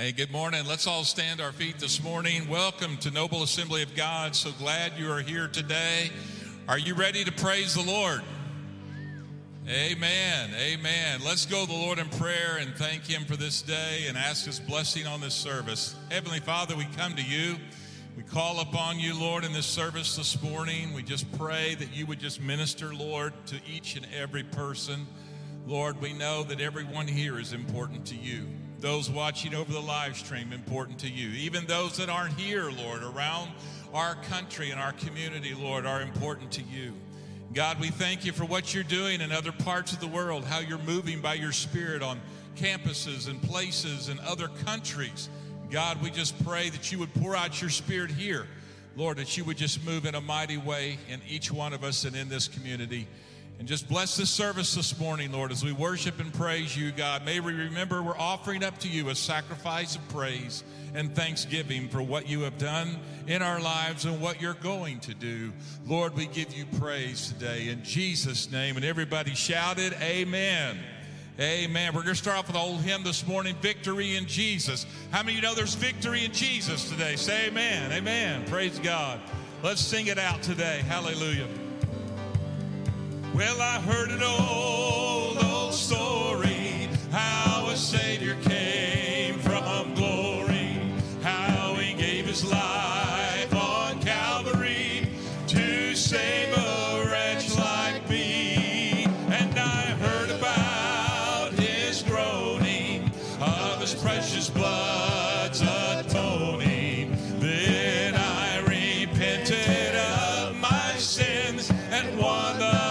Hey, good morning. Let's all stand our feet this morning. Welcome to Noble Assembly of God. So glad you are here today. Are you ready to praise the Lord? Amen. Amen. Let's go to the Lord in prayer and thank Him for this day and ask His blessing on this service. Heavenly Father, we come to You. We call upon You, Lord, in this service this morning. We just pray that You would just minister, Lord, to each and every person. Lord, we know that everyone here is important to You. Those watching over the live stream, important to You. Even those that aren't here, Lord, around our country and our community, Lord, are important to You. God, we thank You for what You're doing in other parts of the world, how You're moving by Your Spirit on campuses and places and other countries. God, we just pray that You would pour out Your Spirit here. Lord, that You would just move in a mighty way in each one of us and in this community. And just bless this service this morning, Lord, as we worship and praise You, God. May we remember we're offering up to You a sacrifice of praise and thanksgiving for what You have done in our lives and what You're going to do. Lord, we give You praise today in Jesus' name. And everybody shouted, amen. Amen. We're going to start off with an old hymn this morning, Victory in Jesus. How many of you know there's victory in Jesus today? Say amen. Amen. Praise God. Let's sing it out today. Hallelujah. Well, I heard an old story, how a Savior came from glory, how He gave His life on Calvary to save a wretch like me. And I heard about His groaning, of His precious blood's atoning. Then I repented of my sins and won the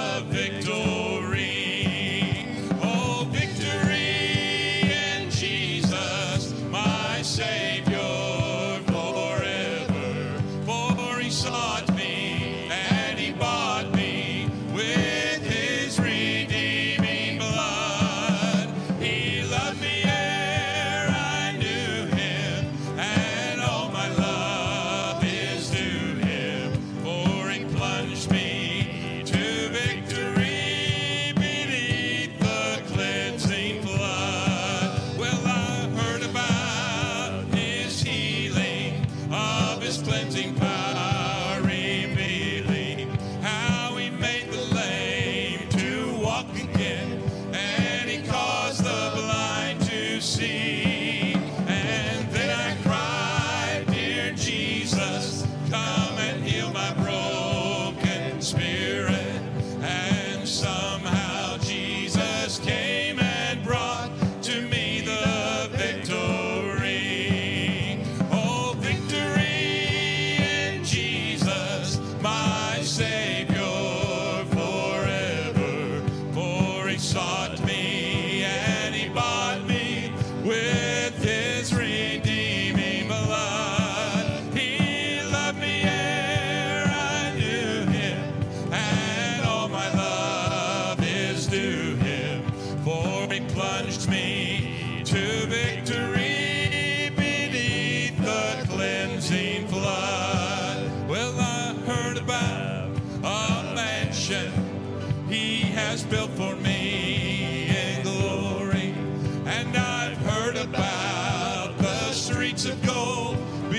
built for me in glory, and I've heard about the streets of gold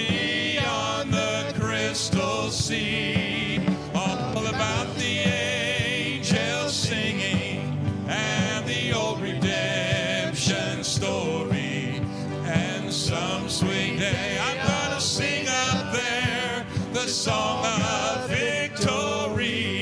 beyond the crystal sea, all about the angels singing and the old redemption story. And some sweet day I'm gonna sing up there the song of victory.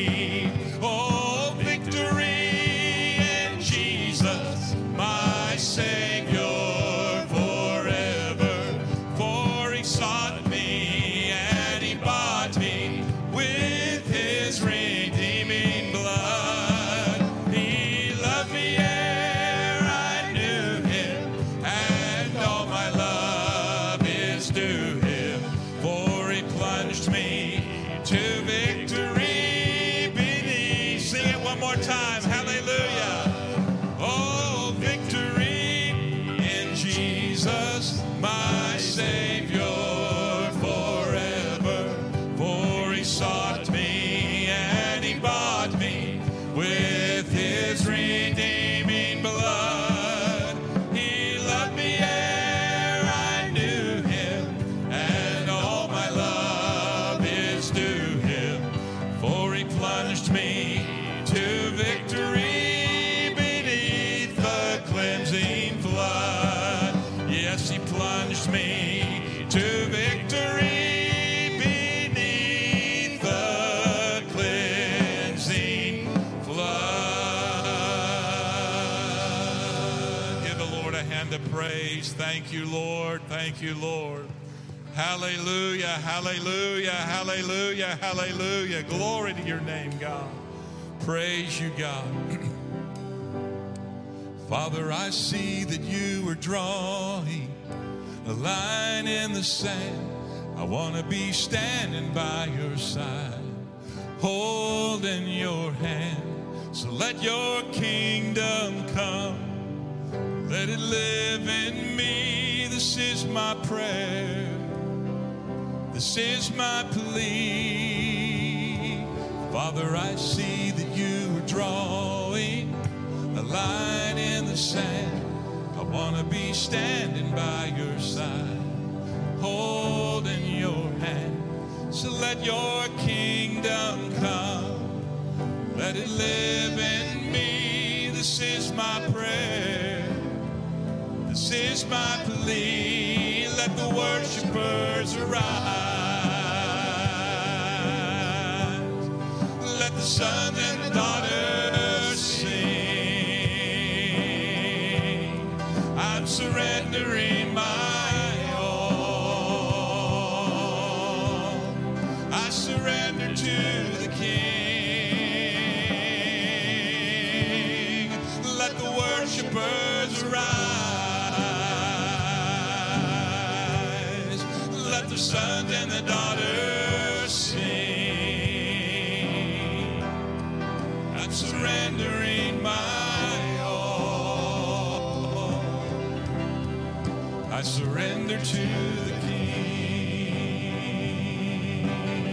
Redeeming blood, He loved me ere I mercy plunged me to victory beneath the cleansing flood. Give the Lord a hand of praise. Thank you, Lord. Thank you, Lord. Hallelujah, hallelujah, hallelujah, hallelujah. Glory to your name, God. Praise you, God. Father, I see that you are drawing a line in the sand. I want to be standing by your side, holding your hand. So let your kingdom come. Let it live in me. This is my prayer. This is my plea. Father, I see that you are drawing a line in the sand. I want to be standing by your side, holding your hand. So let your kingdom come. Let it live in me. This is my prayer. This is my plea. Let the worshipers arise. Let the sons and the daughters sing. I'm surrendering my all. I surrender to the King. Let the worshipers arise. Let the sons and the daughters sing. I'm surrendering my all. I surrender to the King.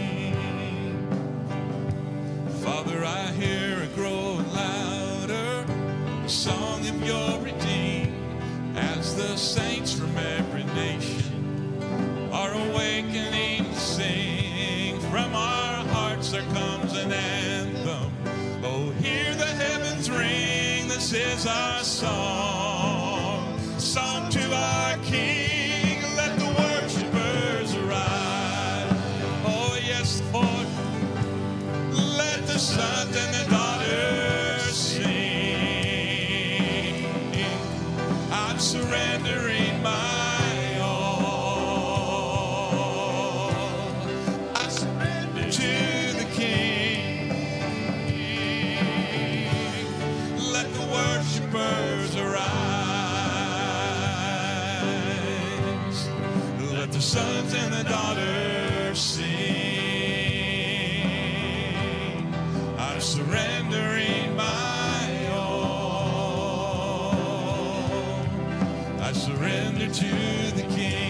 Father, I hear it growing louder, the song of your redeemed, as the saints from every nation are awakening to sing. From our hearts there comes an anthem. Oh, hear the heavens ring. This is our song, song to our King. Let the worshipers arise. Oh, yes, Lord. Let the sons and the daughters sing. I'm surrendering my all. I surrender to the King. Let the worshipers arise. Let the sons and the daughters sing. I'm surrendering my all. I surrender to the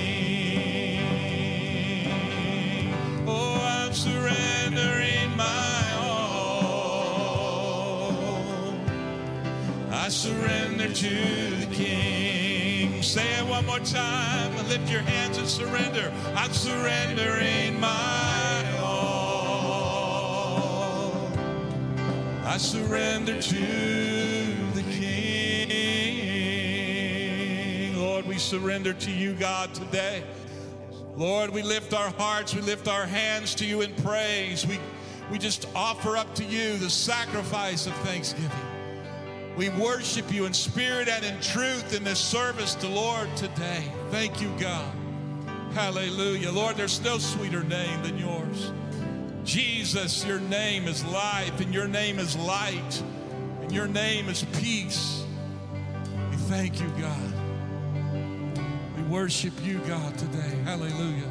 King. Oh, I'm surrendering my all. I surrender to the King. Say it one more time. Lift your hands and surrender. I'm surrendering my all. I surrender to the King. Lord, we surrender to you, God, today. Lord, we lift our hearts, we lift our hands to you in praise. We just offer up to you the sacrifice of thanksgiving. We worship you in spirit and in truth in this service to Lord today. Thank you, God. Hallelujah. Lord, there's no sweeter name than yours. Jesus, your name is life, and your name is light, and your name is peace. We thank you, God. We worship you, God, today. Hallelujah.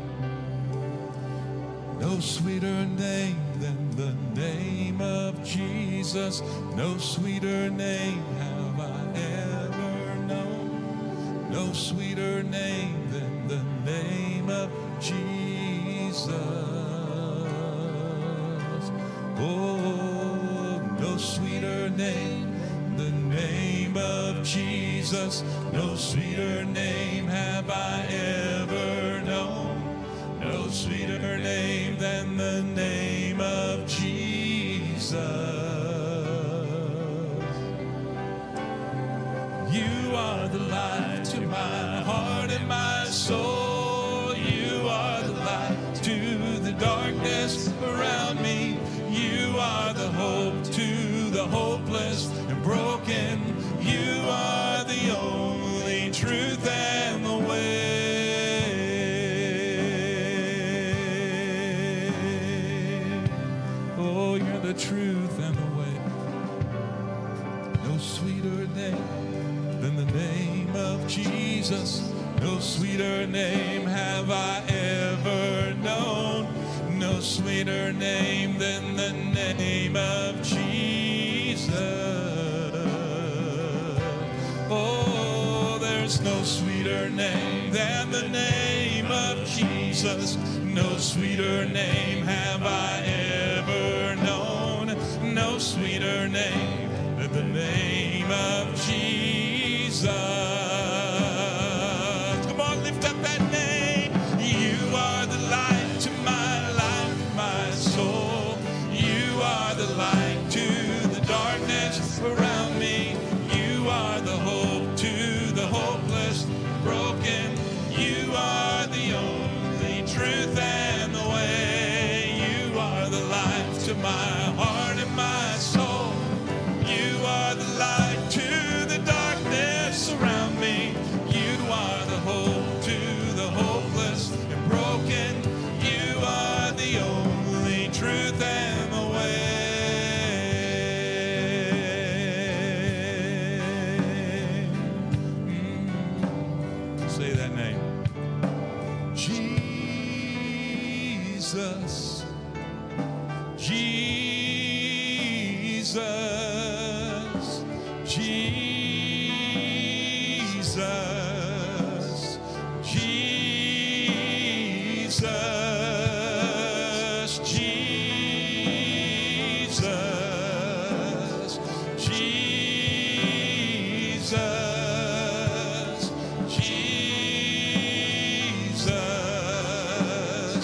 No sweeter name than the name of Jesus. No sweeter name have I ever known. No sweeter name than the name of Jesus. Oh, no sweeter name than the name of Jesus. No sweeter name have I ever known. No sweeter name than the name of Jesus. You are the light to my heart and my soul. You are the light to the darkness around me. You are the hope to the hopeless and broken. You are the only truth and the way. Oh, you're the truth and the way. No sweeter name than the name of Jesus. No sweeter name have I ever known. No sweeter name than the name of Jesus. Oh, there's no sweeter name than the name of Jesus. No sweeter name have I ever known. No sweeter name than the name of Jesus. Come on, lift up that name. You are the light to my life, my soul. You are the light to the darkness around me. You are the hope to the hopeless, broken. You are the only truth and the way. You are the light to my heart and my soul. You are the light to the darkness around me. You are the hope to the hopeless and broken. You are the only truth and the way. Say that name. Jesus. Jesus. Jesus. Jesus. Jesus. Jesus. Jesus.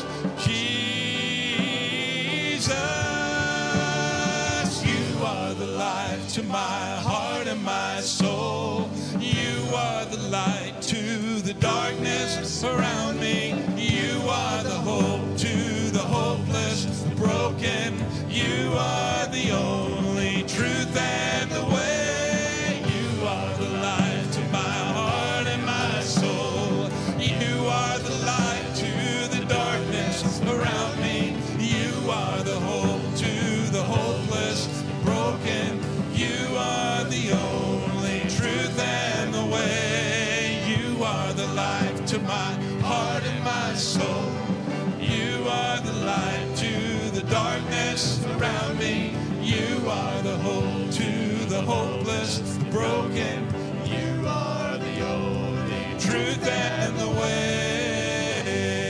Jesus. You are the light to my heart and my soul. You are the light to the darkness around me. You are the hope to the hopeless, the broken. You are the only truth and the way. You are the light to my heart and my soul. You are the light to the darkness around me. You are the hope to the hopeless, the broken. You are the only truth and the way. You are the light to my heart and my soul. You are the light to the darkness around me. You are the hope to the hopeless, the broken. You are the only truth and the way.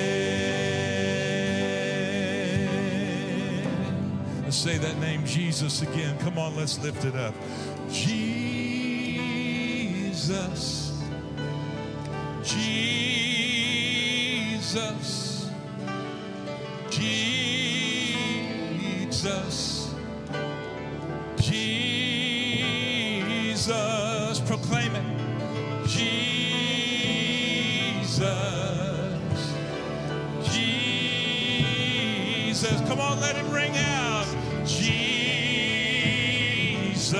Let's say that name, Jesus, again. Come on, let's lift it up. Jesus. Jesus. Jesus. Jesus. Proclaim it. Jesus. Jesus. Come on, let it ring out. Jesus.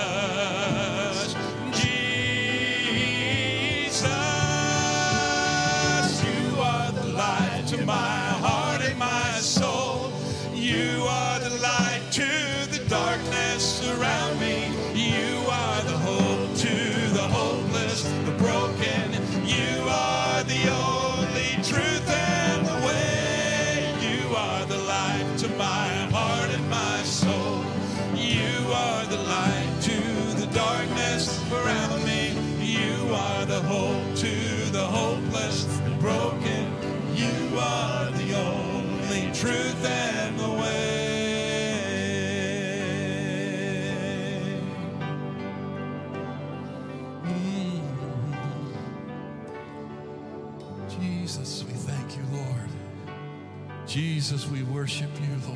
Jesus. You are the light to my heart and my soul. You are the light to the darkness around me. You are the hope to the hopeless, the broken. You are the only truth and the way. You are the light to my heart and my soul. You are the light to the darkness around me. You are the hope to the hopeless, the broken. You are the only truth and the way. Jesus, we thank you, Lord. Jesus, we worship you, Lord.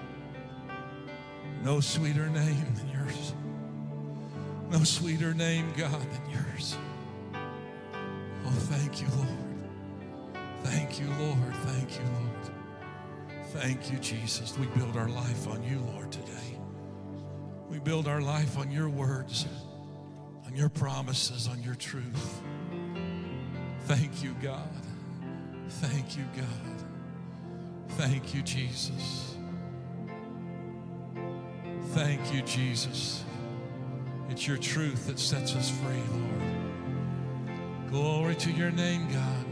No sweeter name than yours. No sweeter name, God, than yours. Oh, thank you, Lord. Thank you, Lord. Thank you, Lord. Thank you, Jesus. We build our life on you, Lord, today. We build our life on your words, on your promises, on your truth. Thank you, God. Thank you, God. Thank you, Jesus. Thank you, Jesus. It's your truth that sets us free, Lord. Glory to your name, God.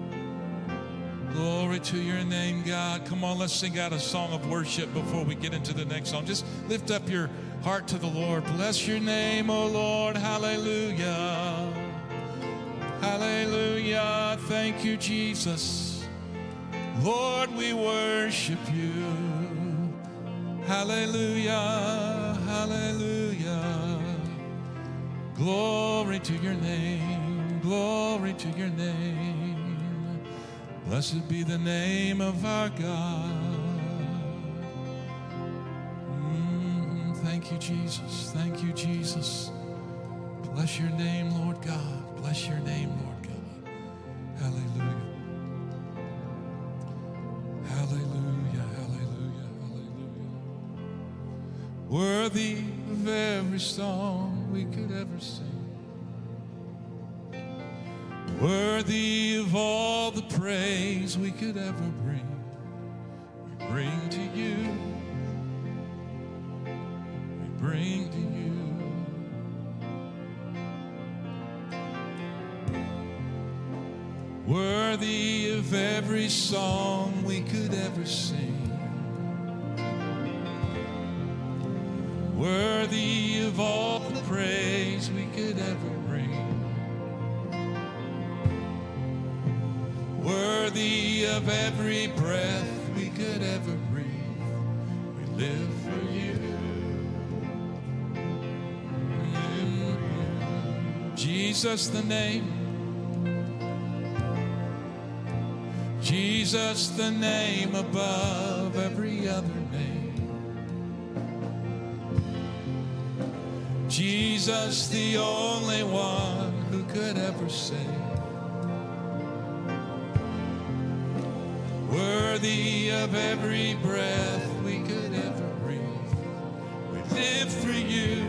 Glory to your name, God. Come on, let's sing out a song of worship before we get into the next song. Just lift up your heart to the Lord. Bless your name, O Lord. Hallelujah. Hallelujah. Thank you, Jesus. Lord, we worship you. Hallelujah. Hallelujah. Glory to your name. Glory to your name. Blessed be the name of our God. Thank you, Jesus. Thank you, Jesus. Bless your name, Lord God. Bless your name, Lord God. Hallelujah. Hallelujah, hallelujah, hallelujah. Worthy of every song we could ever sing. Worthy of all the praise we could ever bring. We bring to you. We bring to you. Worthy of every song we could ever sing. Worthy of all the praise we could ever bring. Worthy of every breath we could ever breathe. We live for you. We live for you. Jesus the name. Jesus the name above every other name. Jesus the only one who could ever save. Worthy of every breath we could ever breathe. We live for you.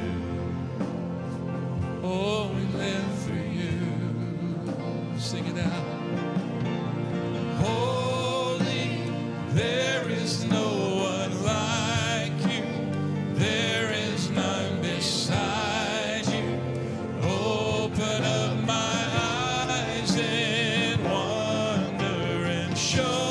Oh, we live for you. Sing it out. Holy, there is no one like you. There is none beside you. Open up my eyes in wonder and show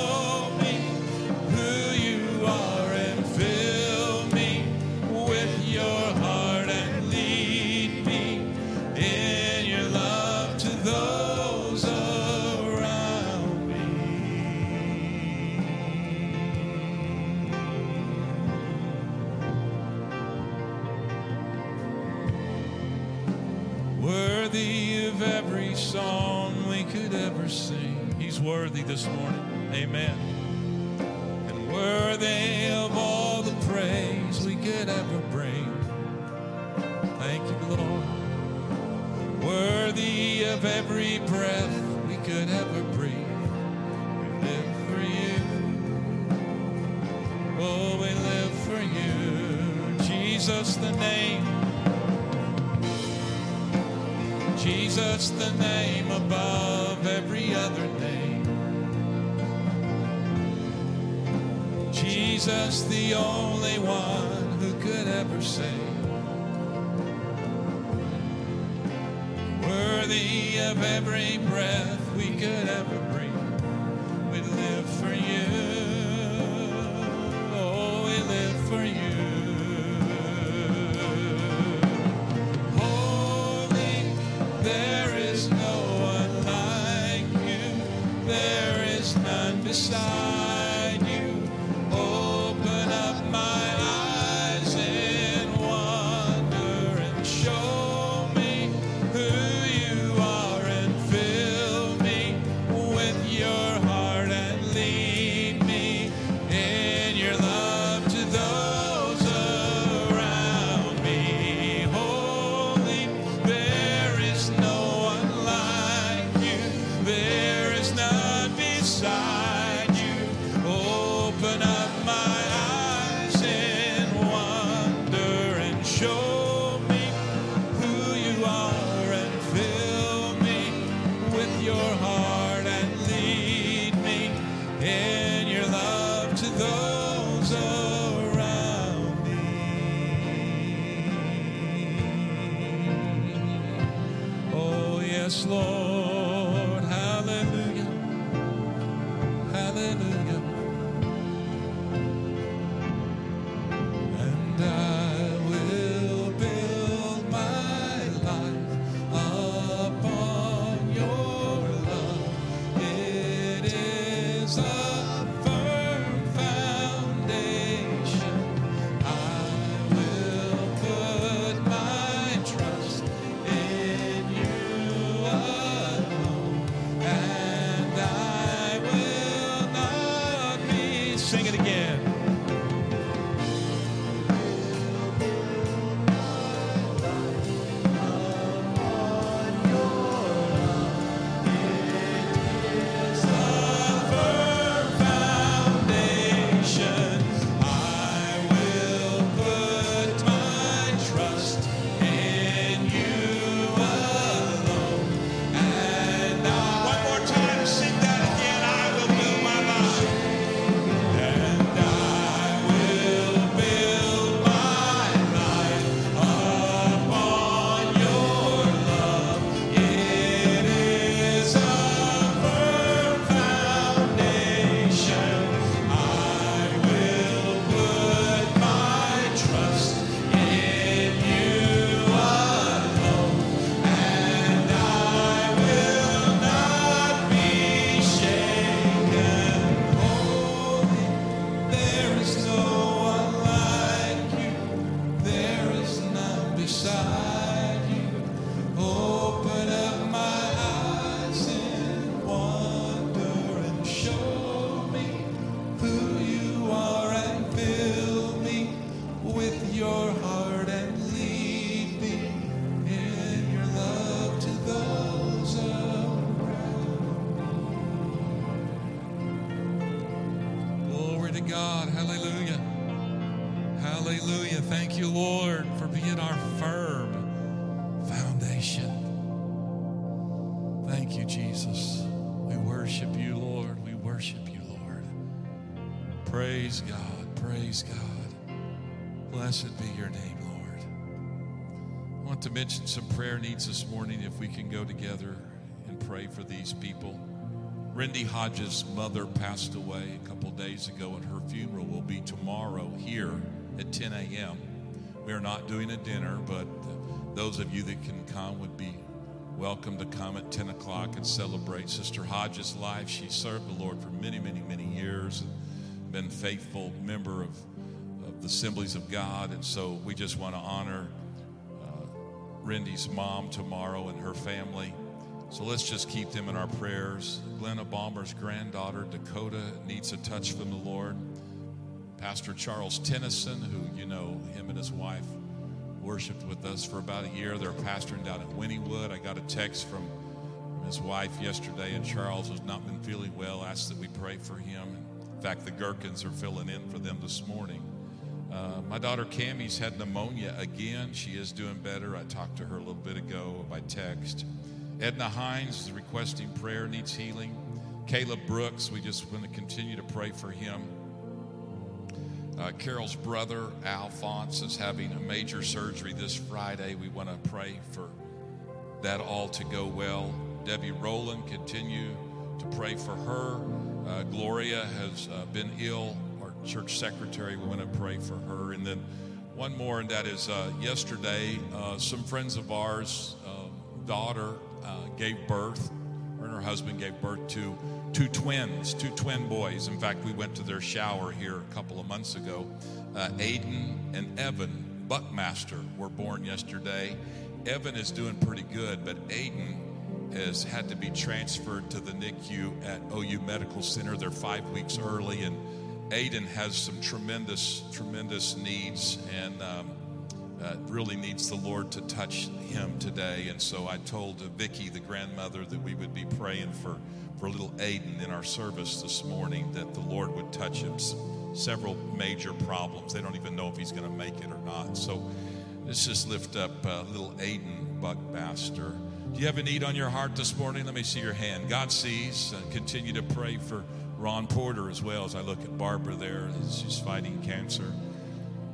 song we could ever sing. He's worthy this morning. Amen. And worthy of all the praise we could ever bring. Thank you, Lord. Worthy of every breath we could ever breathe. We live for you. Oh, we live for you. Jesus the name. Jesus, the name above every other name. Jesus, the only one who could ever save. Worthy of every breath we could ever breathe. We live for you. Oh, we live for you. There is no one like you. There is none beside you. Open up my eyes in wonder and show me who you are and fill me with your heart and lead me in your love to those around me. Holy, there is no one like you. There is none beside. Yes, Lord. Hallelujah. Hallelujah. And I will build my life upon your love. It is a firm foundation. I will put my trust in you alone, and I will not be. Sing it again. God. Hallelujah. Hallelujah. Thank you, Lord, for being our firm foundation. Thank you, Jesus. We worship you, Lord. We worship you, Lord. Praise God. Praise God. Blessed be your name, Lord. I want to mention some prayer needs this morning, if we can go together and pray for these people. Randy Hodges' mother passed away a couple days ago, and her funeral will be tomorrow here at 10 a.m. We are not doing a dinner, but those of you that can come would be welcome to come at 10 o'clock and celebrate Sister Hodges' life. She served the Lord for many, many, many years and been a faithful member of the Assemblies of God. And so we just want to honor Randy's mom tomorrow and her family. So let's just keep them in our prayers. Glenna Balmer's granddaughter, Dakota, needs a touch from the Lord. Pastor Charles Tennyson, who you know, him and his wife worshiped with us for about a year. They're pastoring down at Wynnewood. I got a text from his wife yesterday, and Charles has not been feeling well. Asked that we pray for him. In fact, the Gherkins are filling in for them this morning. My daughter Cammie's had pneumonia again. She is doing better. I talked to her a little bit ago by text. Edna Hines is requesting prayer, needs healing. Caleb Brooks, we just want to continue to pray for him. Carol's brother, Alphonse, is having a major surgery this Friday. We want to pray for that all to go well. Debbie Rowland, continue to pray for her. Gloria has been ill, our church secretary. We want to pray for her. And then one more, and that is yesterday, some friends of ours' daughter gave birth, her and her husband gave birth to two twin boys. In fact, we went to their shower here a couple of months ago. Aiden and Evan Buckmaster were born yesterday. Evan is doing pretty good, but Aiden has had to be transferred to the NICU at OU Medical Center. They're 5 weeks early, and Aiden has some tremendous needs, and really needs the Lord to touch him today. And so I told Vicki, the grandmother, that we would be praying for little Aiden in our service this morning, that the Lord would touch him. Several major problems. They don't even know if he's going to make it or not. So let's just lift up little Aiden Buckmaster. Do you have a need on your heart this morning? Let me see your hand. God sees. Continue to pray for Ron Porter as well, as I look at Barbara there. She's fighting cancer.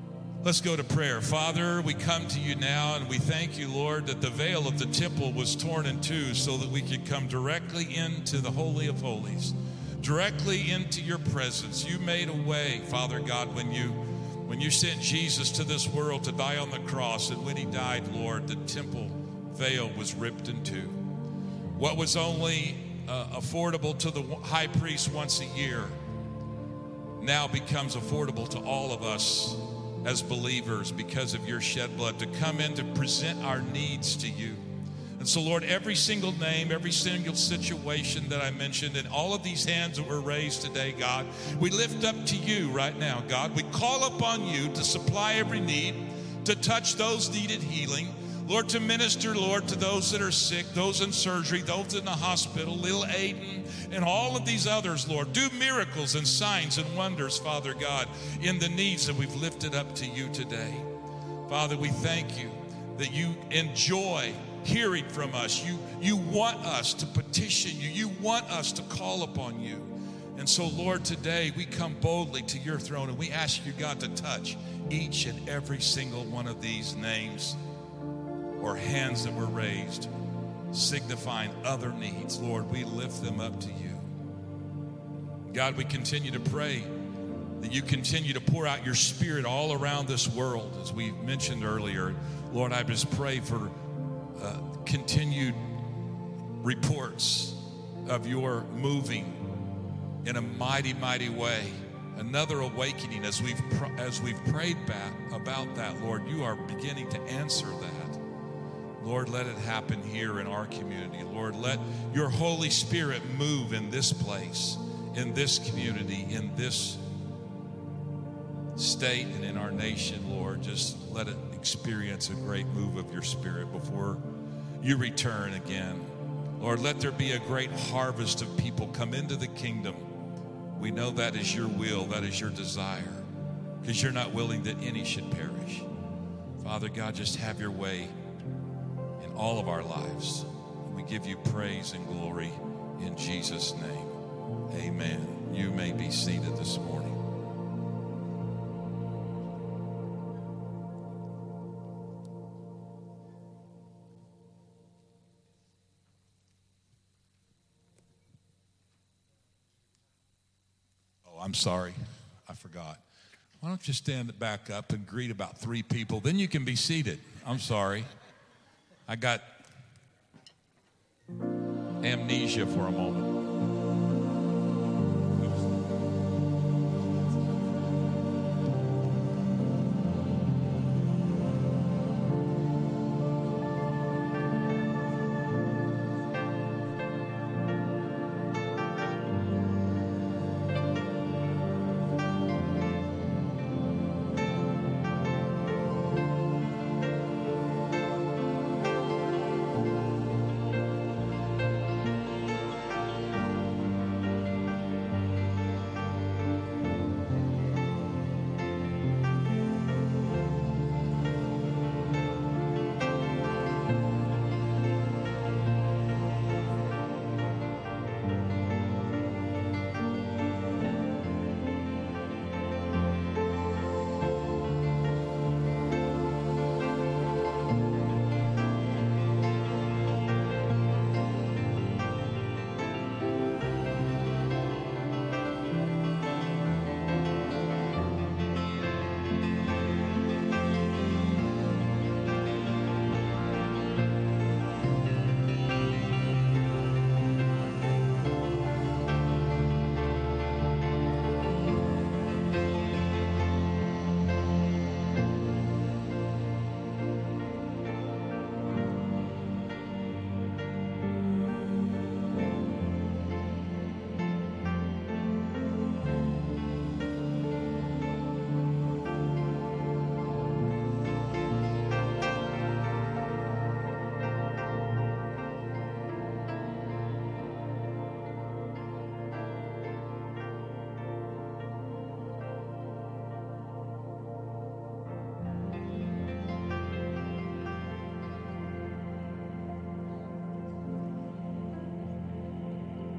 Let's go to prayer. Father, we come to you now and we thank you, Lord, that the veil of the temple was torn in two so that we could come directly into the Holy of Holies, directly into your presence. You made a way, Father God, when you sent Jesus to this world to die on the cross, and when he died, Lord, the temple veil was ripped in two. What was only affordable to the high priest once a year now becomes affordable to all of us as believers because of your shed blood, to come in to present our needs to you. And so, Lord, every single name, every single situation that I mentioned, and all of these hands that were raised today, God, we lift up to you right now, God. We call upon you to supply every need, to touch those needed healing, Lord, to minister, Lord, to those that are sick, those in surgery, those in the hospital, little Aiden, and all of these others, Lord. Do miracles and signs and wonders, Father God, in the needs that we've lifted up to you today. Father, we thank you that you enjoy hearing from us. You want us to petition you. You want us to call upon you. And so, Lord, today we come boldly to your throne and we ask you, God, to touch each and every single one of these names or hands that were raised, signifying other needs. Lord, we lift them up to you. God, we continue to pray that you continue to pour out your Spirit all around this world, as we mentioned earlier. Lord, I just pray for continued reports of your moving in a mighty, mighty way. Another awakening as we've prayed about that, Lord. You are beginning to answer that. Lord, let it happen here in our community. Lord, let your Holy Spirit move in this place, in this community, in this state, and in our nation, Lord. Just let it experience a great move of your Spirit before you return again. Lord, let there be a great harvest of people come into the kingdom. We know that is your will, that is your desire, because you're not willing that any should perish. Father God, just have your way in all of our lives. We give you praise and glory in Jesus' name. Amen. You may be seated this morning. Oh, I'm sorry. I forgot. Why don't you stand back up and greet about 3 people? Then you can be seated. I'm sorry. I got amnesia for a moment.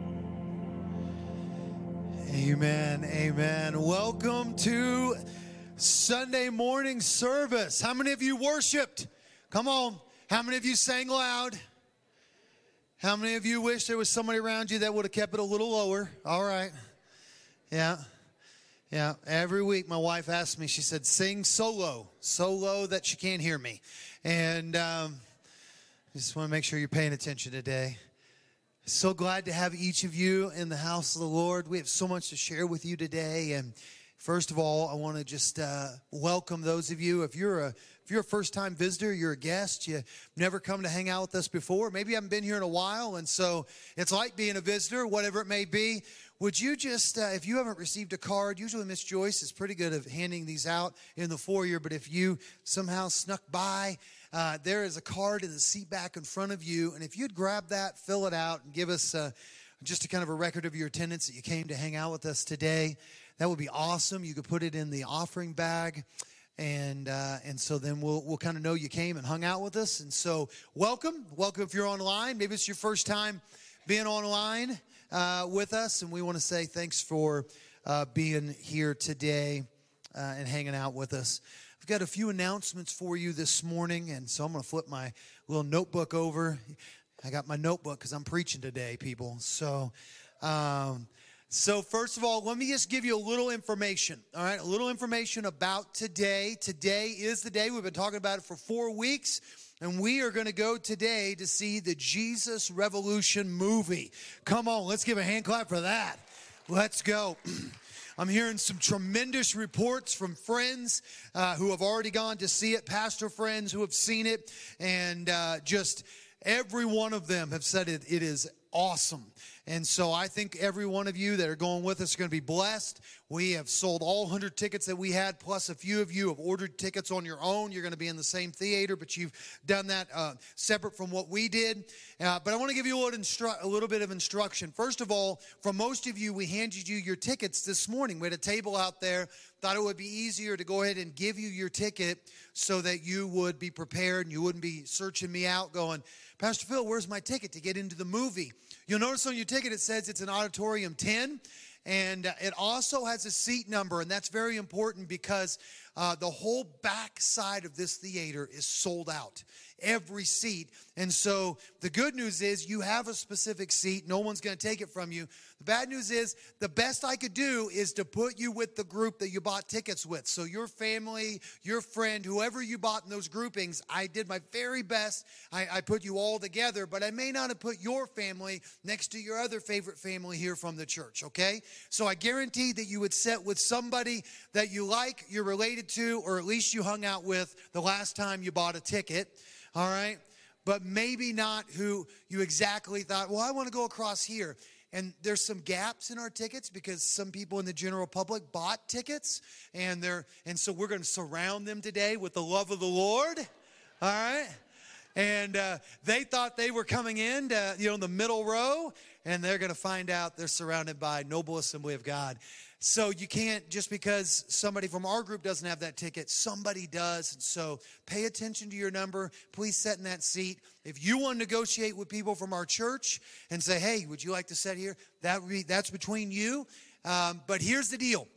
Amen. Amen. Welcome to Sunday morning service. How many of you worshiped? Come on. How many of you sang loud? How many of you wish there was somebody around you that would have kept it a little lower? All right. Yeah. Every week my wife asked me, she said, sing so low that she can't hear me. And I just want to make sure you're paying attention today. So glad to have each of you in the house of the Lord. We have so much to share with you today. And first of all, I want to just welcome those of you. If you're a first-time visitor, you're a guest, you've never come to hang out with us before, maybe you haven't been here in a while, and so it's like being a visitor, whatever it may be. Would you just, if you haven't received a card, usually Miss Joyce is pretty good at handing these out in the foyer, but if you somehow snuck by, there is a card in the seat back in front of you, and if you'd grab that, fill it out, and give us just a kind of a record of your attendance that you came to hang out with us today, that would be awesome. You could put it in the offering bag. And so then we'll kind of know you came and hung out with us. And so welcome if you're online. Maybe it's your first time being online with us. And we want to say thanks for being here today and hanging out with us. I've got a few announcements for you this morning. And so I'm going to flip my little notebook over. I got my notebook because I'm preaching today, people. So first of all, let me just give you a little information, all right? A little information about today. Today is the day. We've been talking about it for 4 weeks, and we are going to go today to see the Jesus Revolution movie. Come on, let's give a hand clap for that. Let's go. I'm hearing some tremendous reports from friends who have already gone to see it, pastor friends who have seen it, and just every one of them have said it is awesome. And so I think every one of you that are going with us are going to be blessed. We have sold all 100 tickets that we had, plus a few of you have ordered tickets on your own. You're going to be in the same theater, but you've done that separate from what we did. But I want to give you a little bit of instruction. First of all, for most of you, we handed you your tickets this morning. We had a table out there. Thought it would be easier to go ahead and give you your ticket so that you would be prepared and you wouldn't be searching me out going, Pastor Phil, where's my ticket to get into the movie? You'll notice on your ticket it says it's an auditorium 10, and it also has a seat number, and that's very important because the whole back side of this theater is sold out, every seat. And so the good news is you have a specific seat. No one's going to take it from you. The bad news is the best I could do is to put you with the group that you bought tickets with. So your family, your friend, whoever you bought in those groupings, I did my very best. I put you all together, but I may not have put your family next to your other favorite family here from the church, okay? So I guarantee that you would sit with somebody that you like, you're related to, or at least you hung out with the last time you bought a ticket, all right? But maybe not who you exactly thought, well, I want to go across here. And there's some gaps in our tickets because some people in the general public bought tickets. And so we're going to surround them today with the love of the Lord. All right? And they thought they were coming in to, in the middle row. And they're going to find out they're surrounded by Noble Assembly of God. So you can't, just because somebody from our group doesn't have that ticket, somebody does. And so pay attention to your number. Please sit in that seat. If you want to negotiate with people from our church and say, hey, would you like to sit here? That's between you. But here's the deal.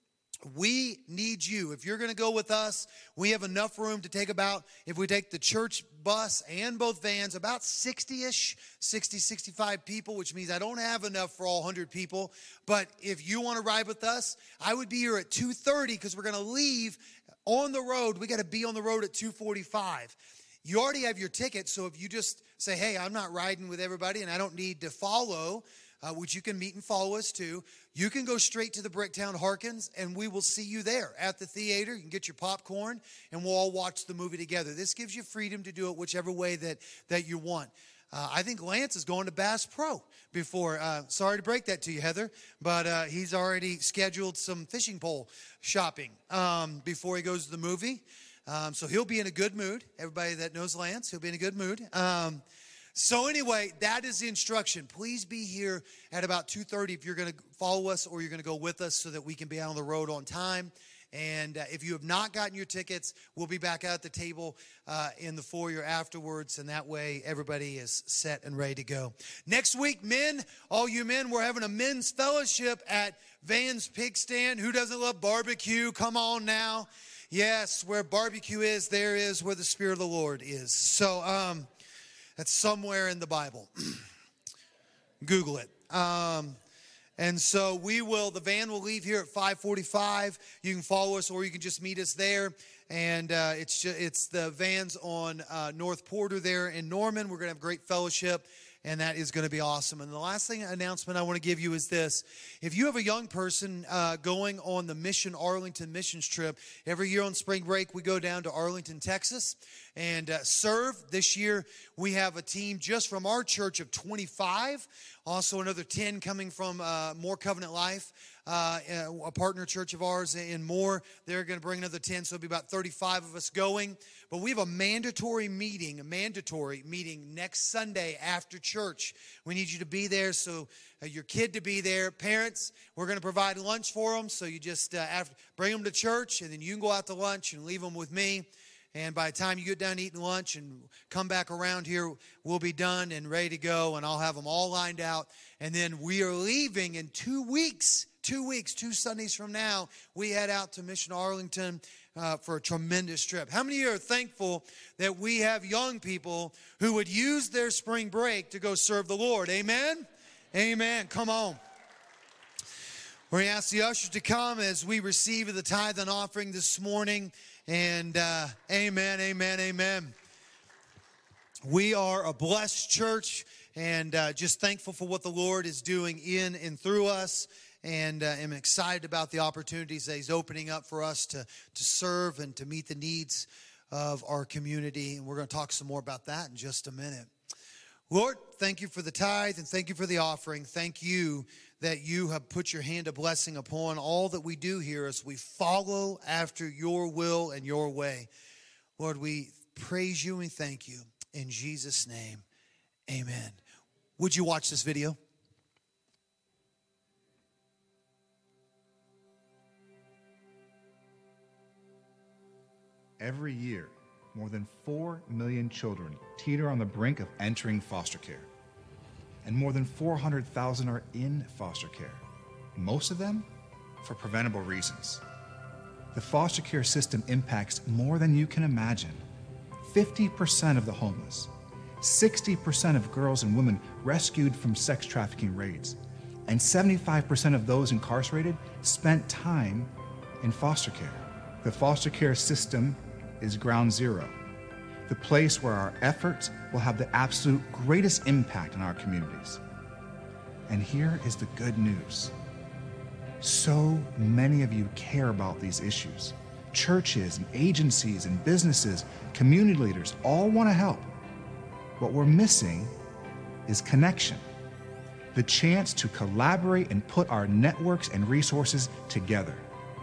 We need you. If you're going to go with us, we have enough room to take about, if we take the church bus and both vans, about 60-ish, 60, 65 people, which means I don't have enough for all 100 people. But if you want to ride with us, I would be here at 2:30 because we're going to leave on the road. We got to be on the road at 2:45. You already have your ticket, so if you just say, hey, I'm not riding with everybody and I don't need to follow, which you can meet and follow us too. You can go straight to the Bricktown Harkins, and we will see you there at the theater. You can get your popcorn, and we'll all watch the movie together. This gives you freedom to do it whichever way that you want. I think Lance is going to Bass Pro before. Sorry to break that to you, Heather, but he's already scheduled some fishing pole shopping before he goes to the movie. So he'll be in a good mood. Everybody that knows Lance, he'll be in a good mood. So anyway, that is the instruction. Please be here at about 2:30 if you're going to follow us or you're going to go with us so that we can be out on the road on time. And if you have not gotten your tickets, we'll be back out at the table in the foyer afterwards. And that way, everybody is set and ready to go. Next week, men, all you men, we're having a men's fellowship at Van's Pig Stand. Who doesn't love barbecue? Come on now. Yes, where barbecue is, there is where the Spirit of the Lord is. So that's somewhere in the Bible. Google it. And so the van will leave here at 5:45. You can follow us or you can just meet us there. And it's the van's on North Porter there in Norman. We're going to have great fellowship. And that is going to be awesome. And the last announcement I want to give you is this. If you have a young person going on the Mission Arlington missions trip, every year on spring break, we go down to Arlington, Texas, and serve. This year, we have a team just from our church of 25. Also, another 10 coming from More Covenant Life, a partner church of ours in Moore. They're going to bring another 10, so it'll be about 35 of us going. But we have a mandatory meeting next Sunday after church. We need you to be there, so your kid to be there. Parents, we're going to provide lunch for them, so you just bring them to church, and then you can go out to lunch and leave them with me. And by the time you get done eating lunch and come back around here, we'll be done and ready to go, and I'll have them all lined out. And then we are leaving in 2 weeks, 2 Sundays from now, we head out to Mission Arlington for a tremendous trip. How many of you are thankful that we have young people who would use their spring break to go serve the Lord? Amen? Amen. Come on. We're going to ask the ushers to come as we receive the tithe and offering this morning. And amen, amen, amen. We are a blessed church and just thankful for what the Lord is doing in and through us. And I'm excited about the opportunities that He's opening up for us to serve and to meet the needs of our community. And we're going to talk some more about that in just a minute. Lord, thank you for the tithe and thank you for the offering. Thank you that you have put your hand of blessing upon all that we do here as we follow after your will and your way. Lord, we praise you and thank you. In Jesus' name, amen. Would you watch this video? Every year, more than 4 million children teeter on the brink of entering foster care. And more than 400,000 are in foster care, most of them for preventable reasons. The foster care system impacts more than you can imagine. 50% of the homeless, 60% of girls and women rescued from sex trafficking raids, and 75% of those incarcerated spent time in foster care. The foster care system is ground zero, the place where our efforts will have the absolute greatest impact on our communities. And here is the good news. So many of you care about these issues. Churches and agencies and businesses, community leaders, all want to help. What we're missing is connection. The chance to collaborate and put our networks and resources together.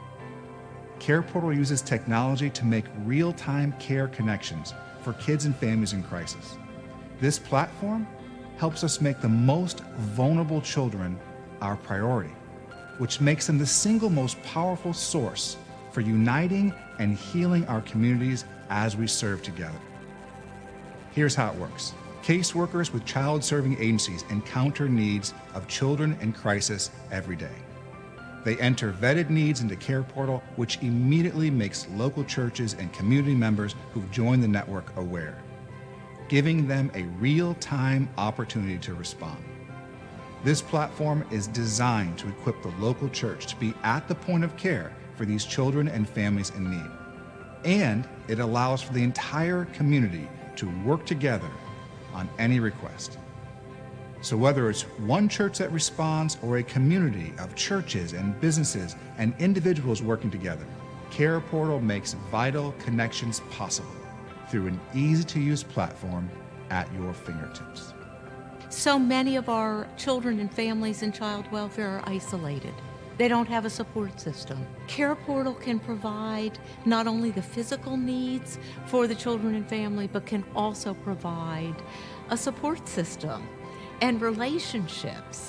Care Portal uses technology to make real-time care connections for kids and families in crisis. This platform helps us make the most vulnerable children our priority, which makes them the single most powerful source for uniting and healing our communities as we serve together. Here's how it works. Caseworkers with child-serving agencies encounter needs of children in crisis every day. They enter vetted needs into Care Portal, which immediately makes local churches and community members who've joined the network aware, giving them a real-time opportunity to respond. This platform is designed to equip the local church to be at the point of care for these children and families in need. And it allows for the entire community to work together on any request. So whether it's one church that responds or a community of churches and businesses and individuals working together, Care Portal makes vital connections possible through an easy-to-use platform at your fingertips. So many of our children and families in child welfare are isolated. They don't have a support system. Care Portal can provide not only the physical needs for the children and family, but can also provide a support system and relationships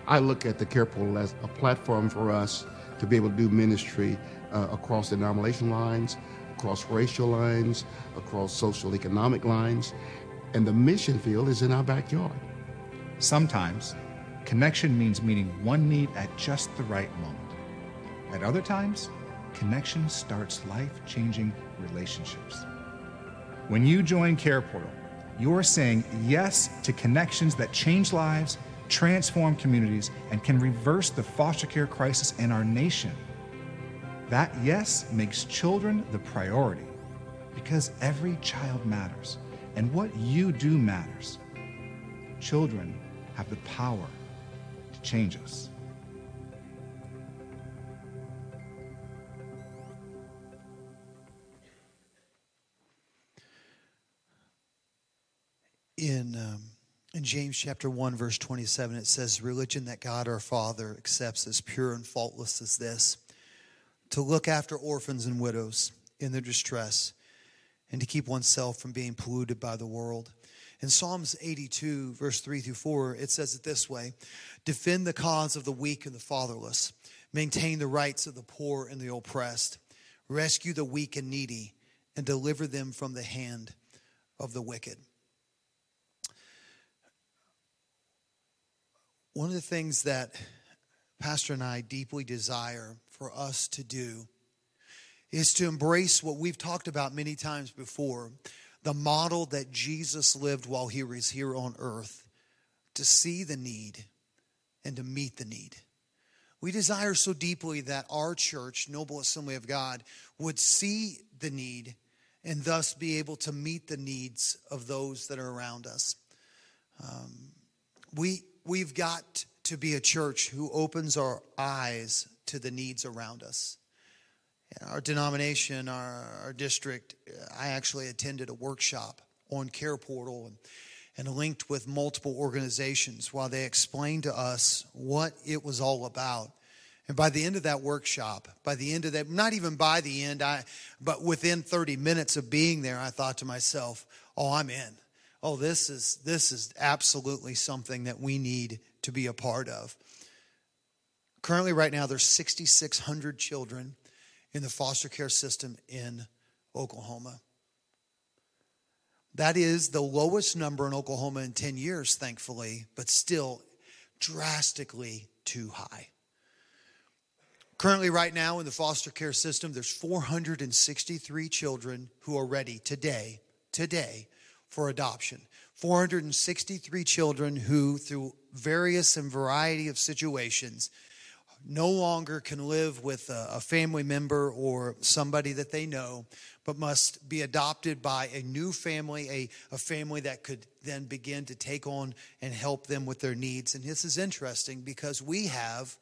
I look at the Care Portal as a platform for us to be able to do ministry across denomination lines, across racial lines, across social economic lines, and the mission field is in our backyard. Sometimes, connection means meeting one need at just the right moment. At other times, connection starts life-changing relationships. When you join Care Portal, you're saying yes to connections that change lives, transform communities, and can reverse the foster care crisis in our nation. That yes makes children the priority because every child matters, and what you do matters. Children have the power to change us. In James chapter 1, verse 27, it says, religion that God our Father accepts as pure and faultless as this, to look after orphans and widows in their distress, and to keep oneself from being polluted by the world. In Psalms 82, verse 3 through 4, it says it this way, defend the cause of the weak and the fatherless, maintain the rights of the poor and the oppressed, rescue the weak and needy, and deliver them from the hand of the wicked. One of the things that Pastor and I deeply desire for us to do is to embrace what we've talked about many times before, the model that Jesus lived while he was here on earth, to see the need and to meet the need. We desire so deeply that our church, Noble Assembly of God, would see the need and thus be able to meet the needs of those that are around us. We've got to be a church who opens our eyes to the needs around us. Our denomination, our district, I actually attended a workshop on Care Portal and linked with multiple organizations while they explained to us what it was all about. And by the end of that workshop, not even by the end, but within 30 minutes of being there, I thought to myself, oh, I'm in. Oh, this is absolutely something that we need to be a part of. Currently, right now, there's 6,600 children in the foster care system in Oklahoma. That is the lowest number in Oklahoma in 10 years, thankfully, but still drastically too high. Currently, right now, in the foster care system, there's 463 children who are ready today, for adoption. 463 children who, through various and variety of situations, no longer can live with a family member or somebody that they know, but must be adopted by a new family, a family that could then begin to take on and help them with their needs. And this is interesting because we have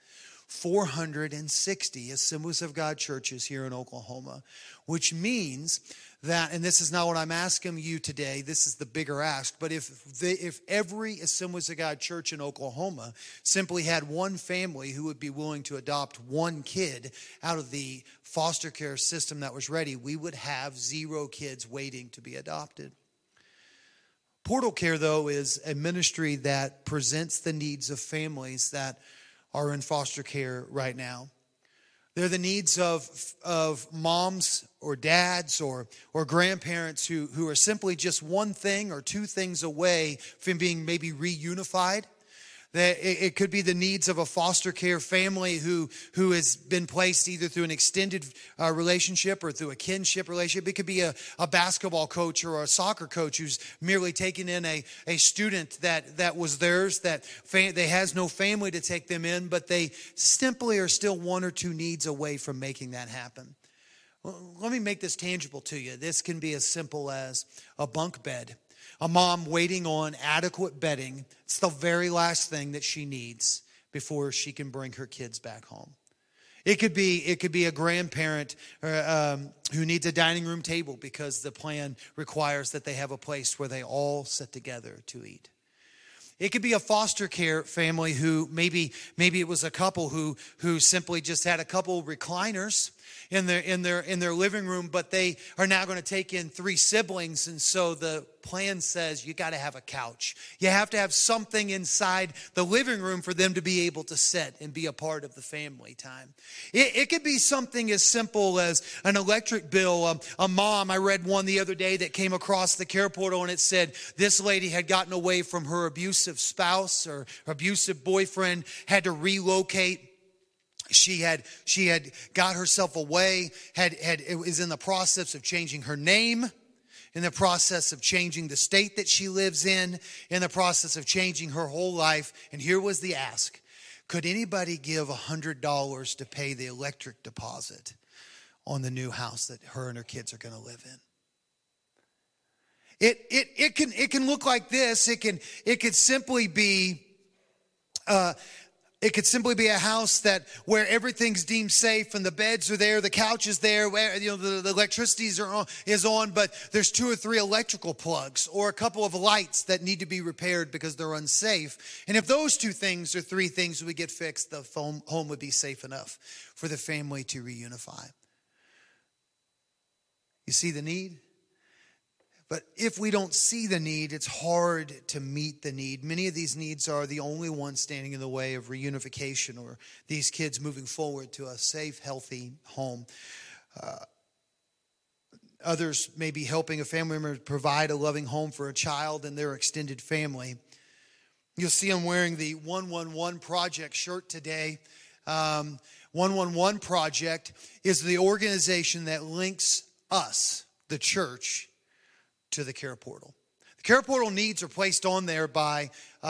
460 Assemblies of God churches here in Oklahoma, which means that, and this is not what I'm asking you today, this is the bigger ask, but if every Assemblies of God church in Oklahoma simply had one family who would be willing to adopt one kid out of the foster care system that was ready, we would have 0 kids waiting to be adopted. Portal Care, though, is a ministry that presents the needs of families that are in foster care right now. They're the needs of moms or dads or grandparents who are simply just one thing or two things away from being maybe reunified. It could be the needs of a foster care family who has been placed either through an extended relationship or through a kinship relationship. It could be a basketball coach or a soccer coach who's merely taken in a student that was theirs, that they has no family to take them in, but they simply are still one or two needs away from making that happen. Well, let me make this tangible to you. This can be as simple as a bunk bed. A mom waiting on adequate bedding. It's the very last thing that she needs before she can bring her kids back home. It could be a grandparent who needs a dining room table because the plan requires that they have a place where they all sit together to eat. It could be a foster care family who maybe it was a couple who simply just had a couple recliners in their living room, but they are now going to take in 3 siblings, and so the plan says you got to have a couch. You have to have something inside the living room for them to be able to sit and be a part of the family time. It could be something as simple as an electric bill. A mom, I read one the other day that came across the care portal, and it said this lady had gotten away from her abusive spouse or abusive boyfriend, had to relocate. She had got herself away, was in the process of changing her name, in the process of changing the state that she lives in the process of changing her whole life. And here was the ask. Could anybody give $100 to pay the electric deposit on the new house that her and her kids are going to live in? It can look like this. It could simply be a house where everything's deemed safe and the beds are there, the couch is there, where the electricity is on, but there's 2 or 3 electrical plugs or a couple of lights that need to be repaired because they're unsafe. And if those 2 things or 3 things would get fixed, the home would be safe enough for the family to reunify. You see the need? But if we don't see the need, it's hard to meet the need. Many of these needs are the only ones standing in the way of reunification or these kids moving forward to a safe, healthy home. Others may be helping a family member provide a loving home for a child and their extended family. You'll see I'm wearing the 111 Project shirt today. 111 Project is the organization that links us, the church, to the care portal. The care portal needs are placed on there by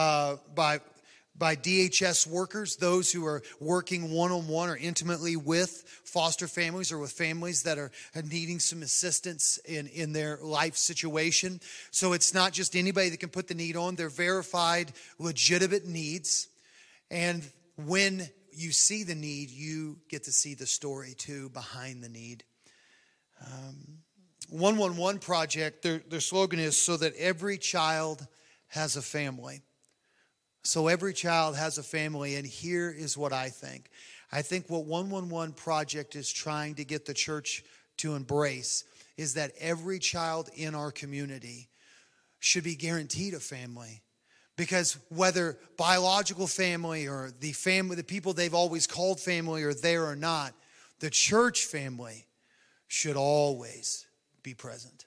DHS workers, those who are working one-on-one or intimately with foster families or with families that are needing some assistance in their life situation. So it's not just anybody that can put the need on. They're verified, legitimate needs. And when you see the need, you get to see the story too behind the need. 111 Project, their slogan is so that every child has a family. So every child has a family, and here is what I think. I think what 111 Project is trying to get the church to embrace is that every child in our community should be guaranteed a family. Because whether biological family or the people they've always called family are there or not, the church family should always be present.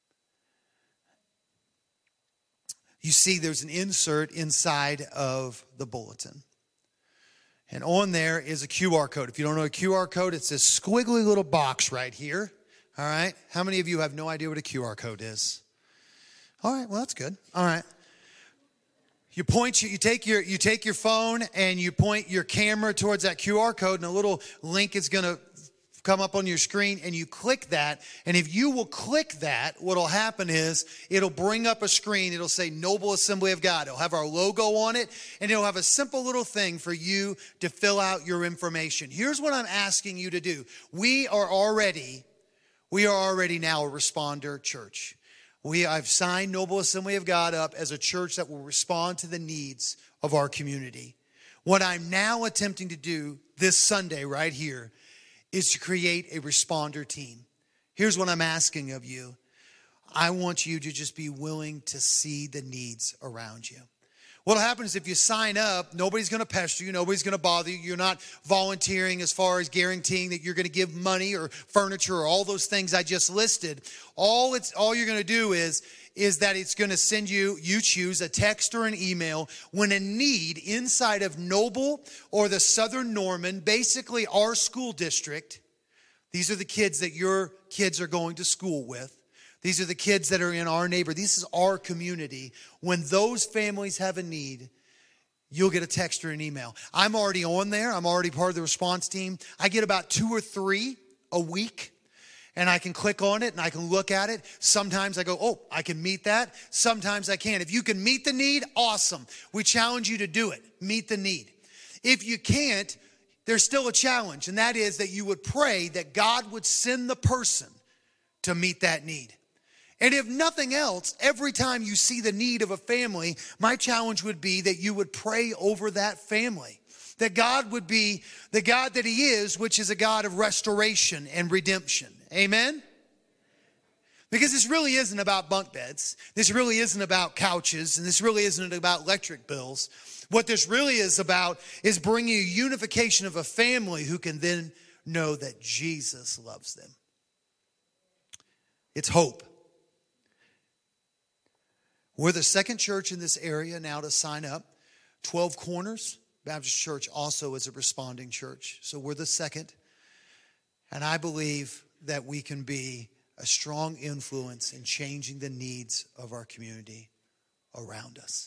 You see, there's an insert inside of the bulletin. And on there is a QR code. If you don't know a QR code, it's this squiggly little box right here. All right? How many of you have no idea what a QR code is? All right, well, that's good. All right. You take your phone and you point your camera towards that QR code, and a little link is going to come up on your screen, and you click that. And if you will click that, what will happen is it'll bring up a screen. It'll say Noble Assembly of God. It'll have our logo on it, and it'll have a simple little thing for you to fill out your information. Here's what I'm asking you to do. We are already now a responder church. I've signed Noble Assembly of God up as a church that will respond to the needs of our community. What I'm now attempting to do this Sunday right here is to create a responder team. Here's what I'm asking of you. I want you to just be willing to see the needs around you. What'll happen is if you sign up, nobody's going to pester you. Nobody's going to bother you. You're not volunteering as far as guaranteeing that you're going to give money or furniture or all those things I just listed. All you're going to do is that it's going to send you choose a text or an email when a need inside of Noble or the Southern Norman, basically our school district. These are the kids that your kids are going to school with. These are the kids that are in our neighborhood. This is our community. When those families have a need, you'll get a text or an email. I'm already on there. I'm already part of the response team. I get about 2 or 3 a week, and I can click on it and I can look at it. Sometimes I go, oh, I can meet that. Sometimes I can't. If you can meet the need, awesome. We challenge you to do it. Meet the need. If you can't, there's still a challenge, and that is that you would pray that God would send the person to meet that need. And if nothing else, every time you see the need of a family, my challenge would be that you would pray over that family. That God would be the God that He is, which is a God of restoration and redemption. Amen? Because this really isn't about bunk beds. This really isn't about couches. And this really isn't about electric bills. What this really is about is bringing a unification of a family who can then know that Jesus loves them. It's hope. We're the second church in this area now to sign up. 12 Corners Baptist Church also is a responding church. So we're the second. And I believe that we can be a strong influence in changing the needs of our community around us.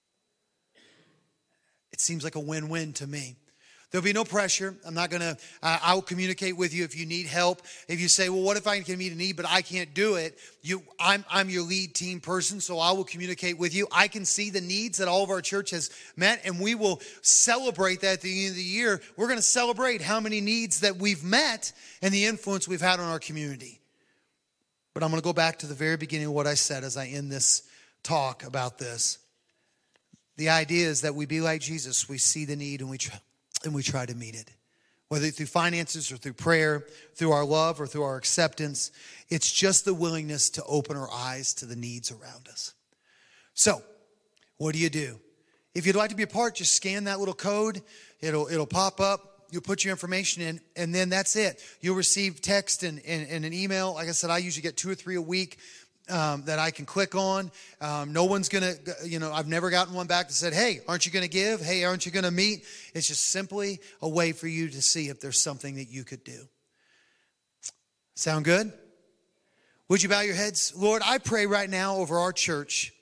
It seems like a win-win to me. There'll be no pressure. I'm not going to, I will communicate with you if you need help. If you say, well, what if I can meet a need, but I can't do it? I'm your lead team person, so I will communicate with you. I can see the needs that all of our church has met, and we will celebrate that at the end of the year. We're going to celebrate how many needs that we've met and the influence we've had on our community. But I'm going to go back to the very beginning of what I said as I end this talk about this. The idea is that we be like Jesus. We see the need and we try to meet it. Whether through finances or through prayer, through our love or through our acceptance, it's just the willingness to open our eyes to the needs around us. So, what do? If you'd like to be a part, just scan that little code. It'll pop up. You'll put your information in, and then that's it. You'll receive text and an email. Like I said, I usually get 2 or 3 a week that I can click on. No one's going to, I've never gotten one back that said, hey, aren't you going to give? Hey, aren't you going to meet? It's just simply a way for you to see if there's something that you could do. Sound good? Would you bow your heads? Lord, I pray right now over our church.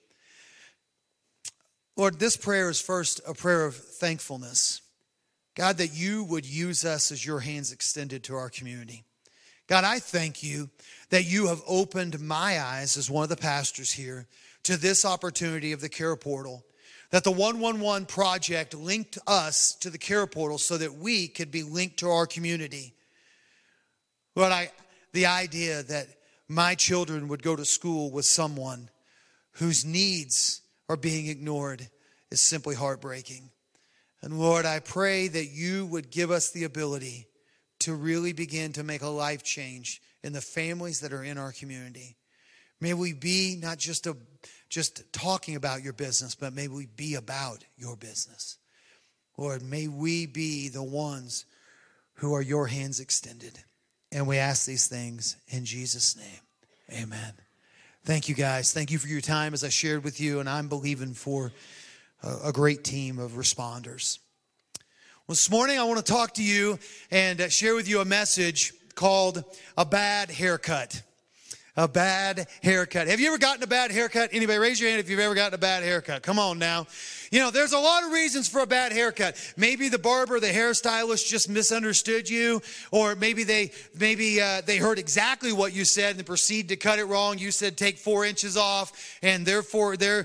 Lord, this prayer is first a prayer of thankfulness. God, that you would use us as your hands extended to our community. God, I thank you that you have opened my eyes as one of the pastors here to this opportunity of the Care Portal. That the 111 project linked us to the Care Portal so that we could be linked to our community. Lord, the idea that my children would go to school with someone whose needs are being ignored is simply heartbreaking. And Lord, I pray that you would give us the ability to really begin to make a life change in the families that are in our community. May we be not just talking about your business, but may we be about your business. Lord, may we be the ones who are your hands extended. And we ask these things in Jesus' name. Amen. Thank you, guys. Thank you for your time as I shared with you, and I'm believing for a great team of responders. Well, this morning I want to talk to you and share with you a message called A Bad Haircut. A bad haircut. Have you ever gotten a bad haircut? Anybody raise your hand if you've ever gotten a bad haircut. Come on now. There's a lot of reasons for a bad haircut. Maybe the barber, the hairstylist just misunderstood you, or maybe they heard exactly what you said and proceeded to cut it wrong. You said take 4 inches off, and therefore their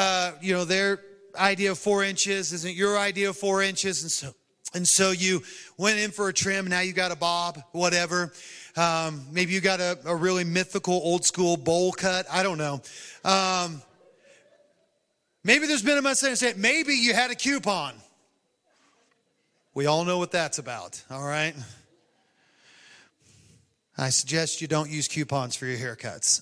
idea of 4 inches isn't your idea of 4 inches, and so you went in for a trim. Now you got a bob, whatever. Maybe you got a really mythical old school bowl cut. I don't know. Maybe there's been a misunderstanding. Maybe you had a coupon. We all know what that's about, all right? I suggest you don't use coupons for your haircuts.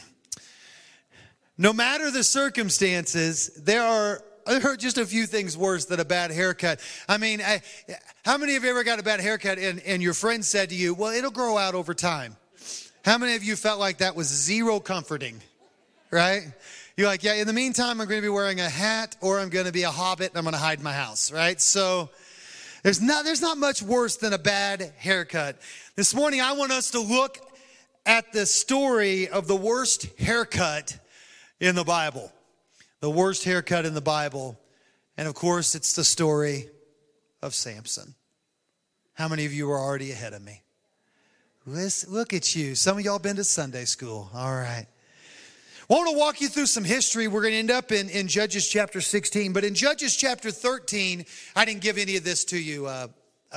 No matter the circumstances, there are just a few things worse than a bad haircut. I mean, how many of you ever got a bad haircut and your friend said to you, well, it'll grow out over time? How many of you felt like that was zero comforting, right? You're like, yeah, in the meantime, I'm going to be wearing a hat, or I'm going to be a hobbit and I'm going to hide in my house, right? So there's not much worse than a bad haircut. This morning, I want us to look at the story of the worst haircut in the Bible. The worst haircut in the Bible. And of course, it's the story of Samson. How many of you are already ahead of me? Look at you. Some of y'all been to Sunday school. All right. I want to walk you through some history. We're going to end up in Judges chapter 16. But in Judges chapter 13, I didn't give any of this to you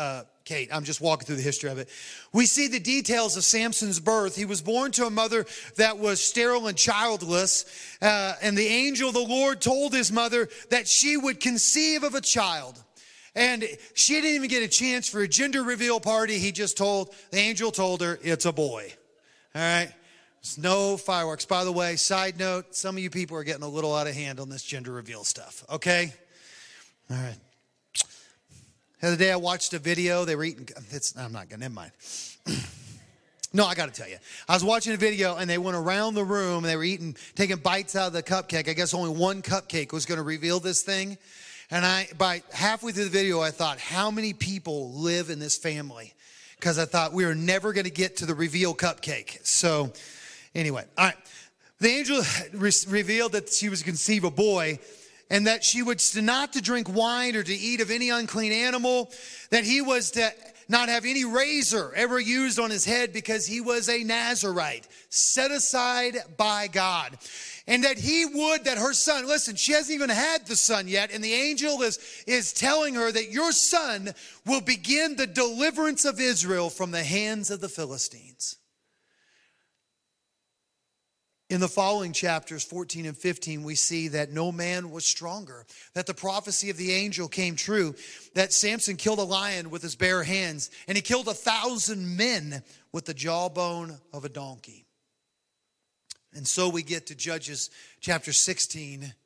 Kate. I'm just walking through the history of it. We see the details of Samson's birth. He was born to a mother that was sterile and childless. And the angel of the Lord told his mother that she would conceive of a child. And she didn't even get a chance for a gender reveal party. The angel told her, it's a boy. All right? There's no fireworks. By the way, side note, some of you people are getting a little out of hand on this gender reveal stuff. Okay? All right. The other day I watched a video. They were eating, never mind. No, I got to tell you. I was watching a video and they went around the room and they were taking bites out of the cupcake. I guess only one cupcake was going to reveal this thing. And by halfway through the video, I thought, how many people live in this family? Because I thought we were never going to get to the reveal cupcake. So anyway, all right. The angel revealed that she was to conceive a boy, and that she was not to drink wine or to eat of any unclean animal, that he was to not have any razor ever used on his head because he was a Nazirite, set aside by God. And that her son, listen, she hasn't even had the son yet, and the angel is telling her that your son will begin the deliverance of Israel from the hands of the Philistines. In the following chapters, 14 and 15, we see that no man was stronger, that the prophecy of the angel came true, that Samson killed a lion with his bare hands, and he killed 1,000 men with the jawbone of a donkey. And so we get to Judges chapter 16, the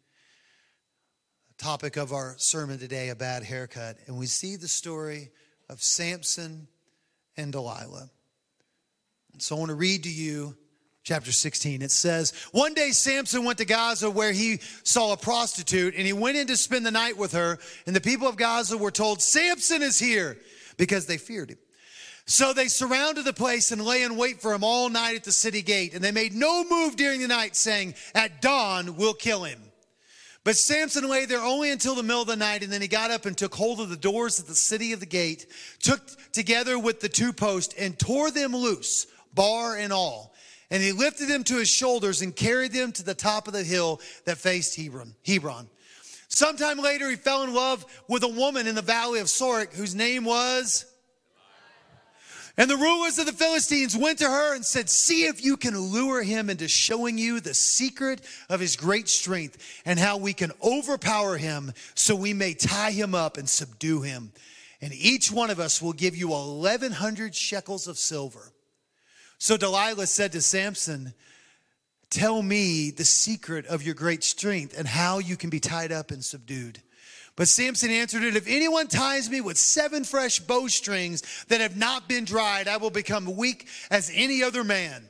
topic of our sermon today, a bad haircut. And we see the story of Samson and Delilah. And so I want to read to you chapter 16. It says, one day Samson went to Gaza where he saw a prostitute, and he went in to spend the night with her. And the people of Gaza were told, Samson is here, because they feared him. So they surrounded the place and lay in wait for him all night at the city gate. And they made no move during the night, saying, at dawn we'll kill him. But Samson lay there only until the middle of the night, and then he got up and took hold of the doors of the city of the gate, took together with the two posts, and tore them loose, bar and all. And he lifted them to his shoulders and carried them to the top of the hill that faced Hebron. Sometime later, he fell in love with a woman in the valley of Sorek, whose name was... And the rulers of the Philistines went to her and said, see if you can lure him into showing you the secret of his great strength and how we can overpower him so we may tie him up and subdue him. And each one of us will give you 1,100 shekels of silver. So Delilah said to Samson, tell me the secret of your great strength and how you can be tied up and subdued. But Samson answered it, if anyone ties me with 7 fresh bowstrings that have not been dried, I will become weak as any other man.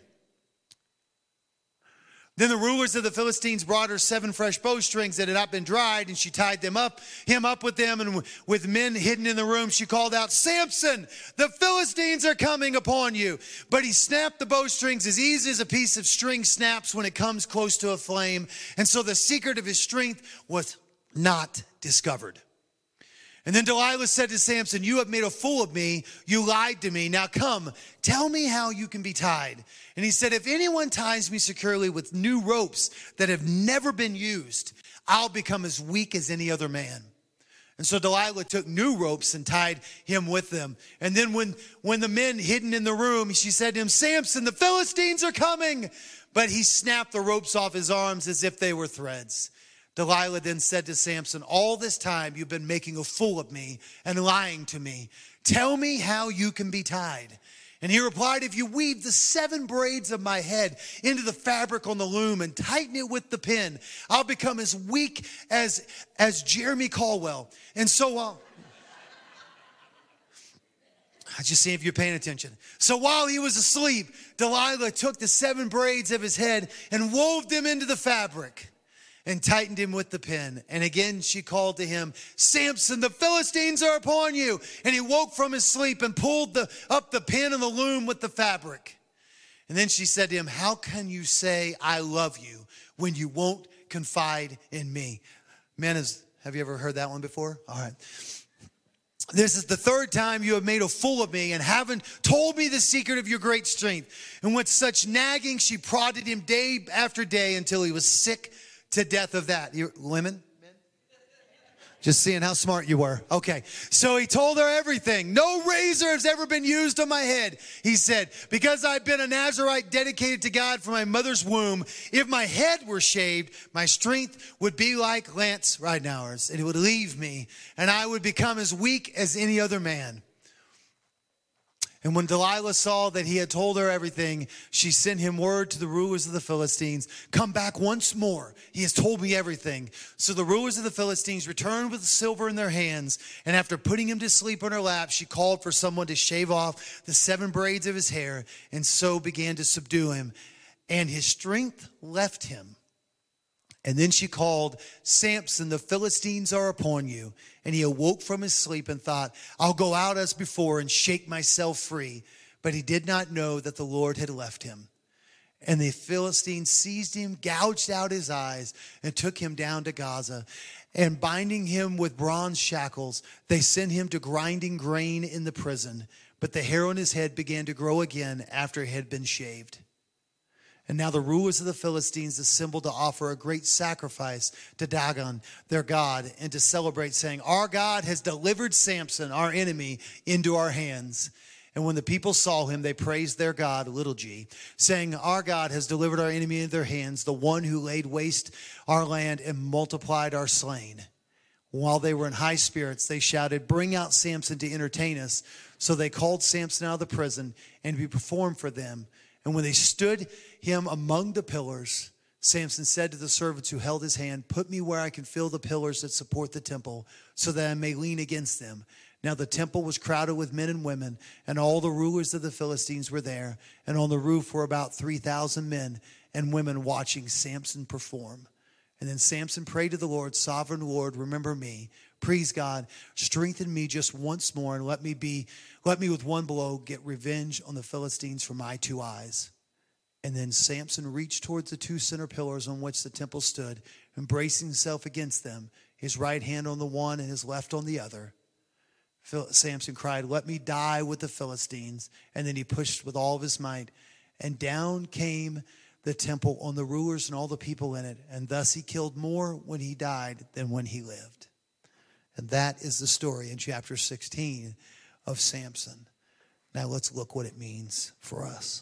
Then the rulers of the Philistines brought her 7 fresh bowstrings that had not been dried, and she tied him up with them, and with men hidden in the room, she called out, Samson, the Philistines are coming upon you. But he snapped the bowstrings as easy as a piece of string snaps when it comes close to a flame. And so the secret of his strength was not discovered. And then Delilah said to Samson, you have made a fool of me. You lied to me. Now come, tell me how you can be tied. And he said, if anyone ties me securely with new ropes that have never been used, I'll become as weak as any other man. And so Delilah took new ropes and tied him with them. And then when the men hidden in the room, she said to him, Samson, the Philistines are coming. But he snapped the ropes off his arms as if they were threads. Delilah then said to Samson, all this time you've been making a fool of me and lying to me. Tell me how you can be tied. And he replied, if you weave the 7 braids of my head into the fabric on the loom and tighten it with the pin, I'll become as weak as Jeremy Caldwell. And so I just see if you're paying attention. So while he was asleep, Delilah took the 7 braids of his head and wove them into the fabric and tightened him with the pin. And again she called to him, Samson, the Philistines are upon you. And he woke from his sleep and pulled up the pin and the loom with the fabric. And then she said to him, how can you say I love you when you won't confide in me? Men, have you ever heard that one before? All right. This is the 3rd time you have made a fool of me and haven't told me the secret of your great strength. And with such nagging, she prodded him day after day until he was sick to death of that. Women? Just seeing how smart you were. Okay. So he told her everything. No razor has ever been used on my head. He said, because I've been a Nazarite dedicated to God from my mother's womb, if my head were shaved, my strength would be like Lance Ridenour's. And it would leave me, and I would become as weak as any other man. And when Delilah saw that he had told her everything, she sent him word to the rulers of the Philistines, come back once more. He has told me everything. So the rulers of the Philistines returned with the silver in their hands. And after putting him to sleep on her lap, she called for someone to shave off the 7 braids of his hair, and so began to subdue him. And his strength left him. And then she called, Samson, the Philistines are upon you. And he awoke from his sleep and thought, I'll go out as before and shake myself free. But he did not know that the Lord had left him. And the Philistines seized him, gouged out his eyes, and took him down to Gaza. And binding him with bronze shackles, they sent him to grinding grain in the prison. But the hair on his head began to grow again after it had been shaved. And now the rulers of the Philistines assembled to offer a great sacrifice to Dagon, their god, and to celebrate, saying, our God has delivered Samson, our enemy, into our hands. And when the people saw him, they praised their God, little g, saying, our God has delivered our enemy into their hands, the one who laid waste our land and multiplied our slain. While they were in high spirits, they shouted, bring out Samson to entertain us. So they called Samson out of the prison, and he performed for them. And when they stood him among the pillars, Samson said to the servants who held his hand, put me where I can feel the pillars that support the temple, so that I may lean against them. Now the temple was crowded with men and women, and all the rulers of the Philistines were there. And on the roof were about 3,000 men and women watching Samson perform. And then Samson prayed to the Lord, sovereign Lord, remember me. Please, God, strengthen me just once more, and let me with one blow get revenge on the Philistines for my 2 eyes. And then Samson reached towards the 2 center pillars on which the temple stood, embracing himself against them, his right hand on the one and his left on the other. Samson cried, let me die with the Philistines. And then he pushed with all of his might, and down came the temple on the rulers and all the people in it. And thus he killed more when he died than when he lived. And that is the story in chapter 16 of Samson. Now let's look what it means for us.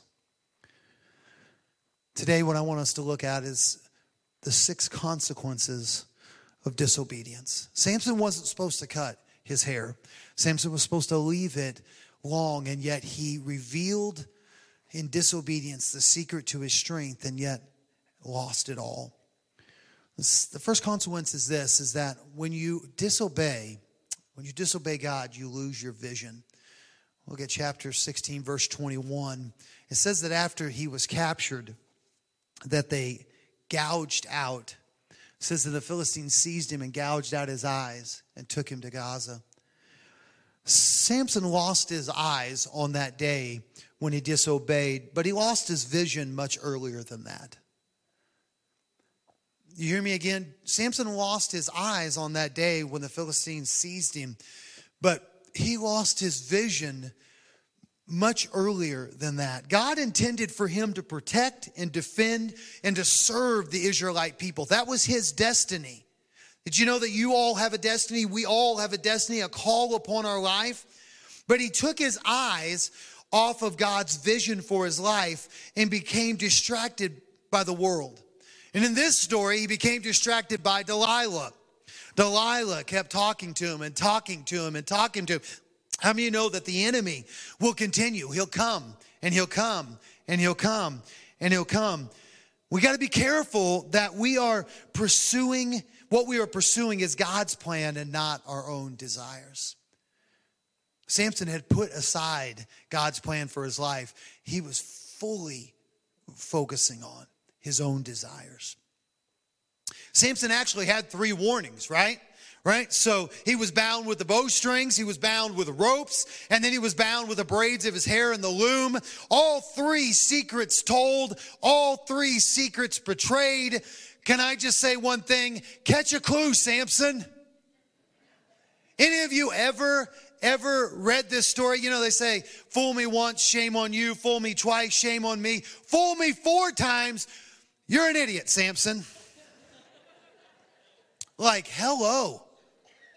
Today what I want us to look at is the 6 consequences of disobedience. Samson wasn't supposed to cut his hair. Samson was supposed to leave it long, and yet he revealed in disobedience the secret to his strength, and yet lost it all. The first consequence is this, is that when you disobey God, you lose your vision. Look at chapter 16, verse 21. It says that after he was captured, that they gouged out. It says that the Philistines seized him and gouged out his eyes and took him to Gaza. Samson lost his eyes on that day when he disobeyed, but he lost his vision much earlier than that. You hear me again? Samson lost his eyes on that day when the Philistines seized him, but he lost his vision much earlier than that. God intended for him to protect and defend and to serve the Israelite people. That was his destiny. Did you know that you all have a destiny? We all have a destiny, a call upon our life. But he took his eyes off of God's vision for his life and became distracted by the world. And in this story, he became distracted by Delilah. Delilah kept talking to him and talking to him and talking to him. How many of you know that the enemy will continue? He'll come and he'll come and he'll come and he'll come. We got to be careful that we are pursuing, what we are pursuing is God's plan and not our own desires. Samson had put aside God's plan for his life. He was fully focusing on his own desires. Samson actually had 3 warnings, right? So he was bound with the bowstrings, he was bound with ropes, and then he was bound with the braids of his hair in the loom. All 3 secrets told, all 3 secrets betrayed. Can I just say one thing? Catch a clue, Samson. Any of you ever read this story? You know, they say, fool me once, shame on you. Fool me twice, shame on me. Fool me 4 times, you're an idiot, Samson. Like, hello.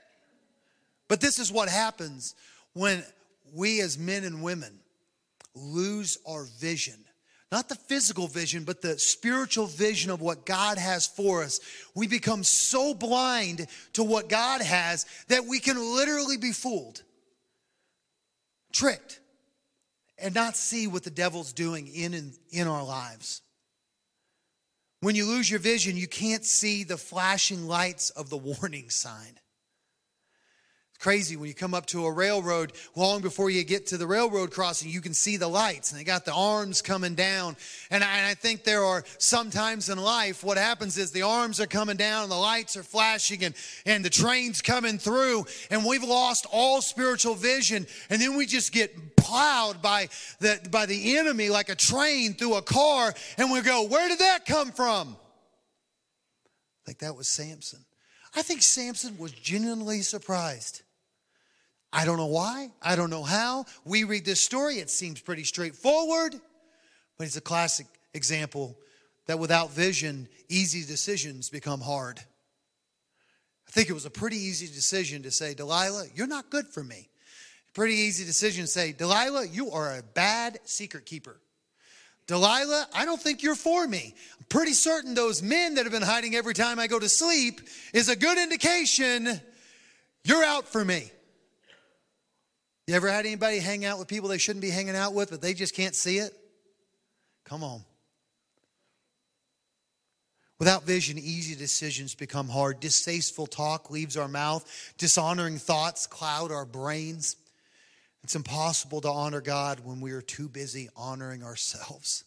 But this is what happens when we as men and women lose our vision. Not the physical vision, but the spiritual vision of what God has for us. We become so blind to what God has that we can literally be fooled, tricked, and not see what the devil's doing in our lives. When you lose your vision, you can't see the flashing lights of the warning sign. Crazy when you come up to a railroad, long before you get to the railroad crossing, you can see the lights and they got the arms coming down. And I think there are some times in life what happens is the arms are coming down and the lights are flashing and the train's coming through and we've lost all spiritual vision, and then we just get plowed by the enemy like a train through a car, and we go, where did that come from? Like that was Samson. I think Samson was genuinely surprised. I don't know why. I don't know how. We read this story. It seems pretty straightforward, but it's a classic example that without vision, easy decisions become hard. I think it was a pretty easy decision to say, Delilah, you're not good for me. Pretty easy decision to say, Delilah, you are a bad secret keeper. Delilah, I don't think you're for me. I'm pretty certain those men that have been hiding every time I go to sleep is a good indication you're out for me. You ever had anybody hang out with people they shouldn't be hanging out with, but they just can't see it? Come on. Without vision, easy decisions become hard. Distasteful talk leaves our mouth. Dishonoring thoughts cloud our brains. It's impossible to honor God when we are too busy honoring ourselves.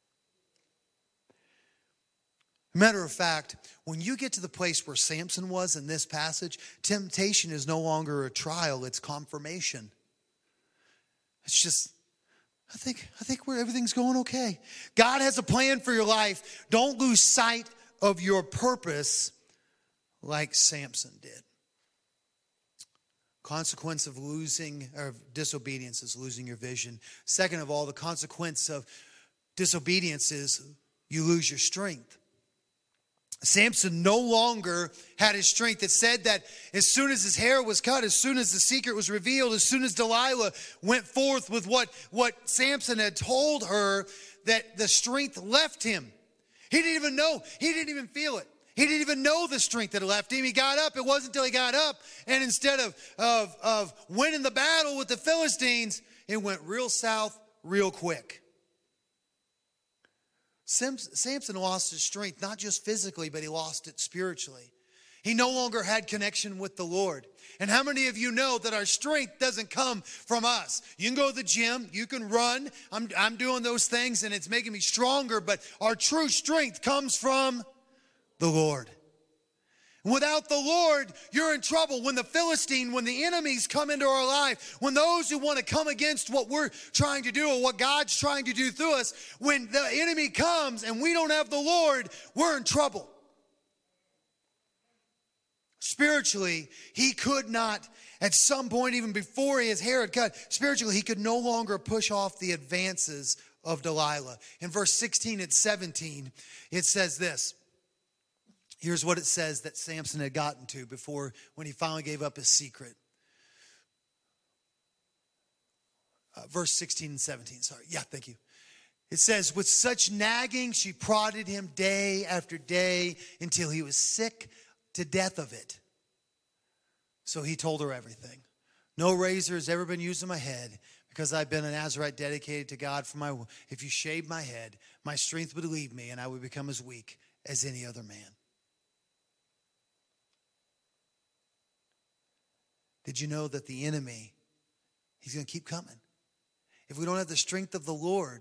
Matter of fact, when you get to the place where Samson was in this passage, temptation is no longer a trial, it's confirmation. It's just, I think everything's going okay. God has a plan for your life. Don't lose sight of your purpose like Samson did. Consequence of disobedience is losing your vision. Second of all, the consequence of disobedience is you lose your strength. Samson no longer had his strength. It said that as soon as his hair was cut, as soon as the secret was revealed, as soon as Delilah went forth with what Samson had told her, that the strength left him. He didn't even know. He didn't even feel it. He didn't even know the strength that had left him. He got up. It wasn't until he got up, and instead of winning the battle with the Philistines, it went real south real quick. Samson lost his strength, not just physically, but he lost it spiritually. He no longer had connection with the Lord. And how many of you know that our strength doesn't come from us? You can go to the gym, you can run. I'm doing those things and it's making me stronger, but our true strength comes from the Lord. Without the Lord, you're in trouble. When the enemies come into our life, when those who want to come against what we're trying to do or what God's trying to do through us, when the enemy comes and we don't have the Lord, we're in trouble. Spiritually, he could not, at some point, even before his hair had cut, spiritually, he could no longer push off the advances of Delilah. In verse 16 and 17, it says this. Here's what it says that Samson had gotten to before, when he finally gave up his secret. Verse 16 and 17, sorry. Yeah, thank you. It says, with such nagging, she prodded him day after day until he was sick to death of it. So he told her everything. No razor has ever been used on my head because I've been an Nazarite dedicated to God. If you shaved my head, my strength would leave me and I would become as weak as any other man. Did you know that the enemy, he's going to keep coming? If we don't have the strength of the Lord,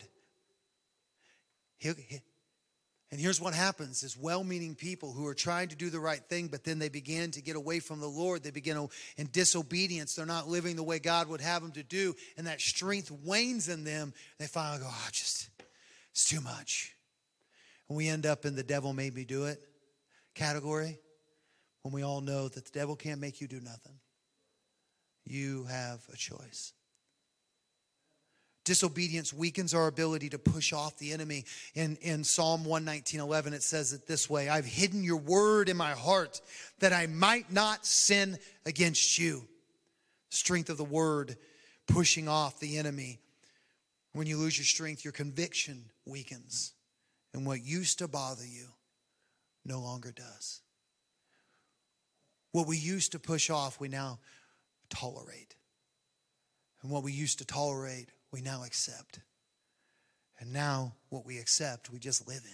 and here's what happens is well-meaning people who are trying to do the right thing, but then they begin to get away from the Lord. They begin in disobedience. They're not living the way God would have them to do, and that strength wanes in them. They finally go, it's too much. And we end up in the devil made me do it category when we all know that the devil can't make you do nothing. You have a choice. Disobedience weakens our ability to push off the enemy. In Psalm 119:11, it says it this way: I've hidden your word in my heart that I might not sin against you. Strength of the word, pushing off the enemy. When you lose your strength, your conviction weakens. And what used to bother you no longer does. What we used to push off, we now tolerate. And what we used to tolerate, we now accept. And now what we accept, we just live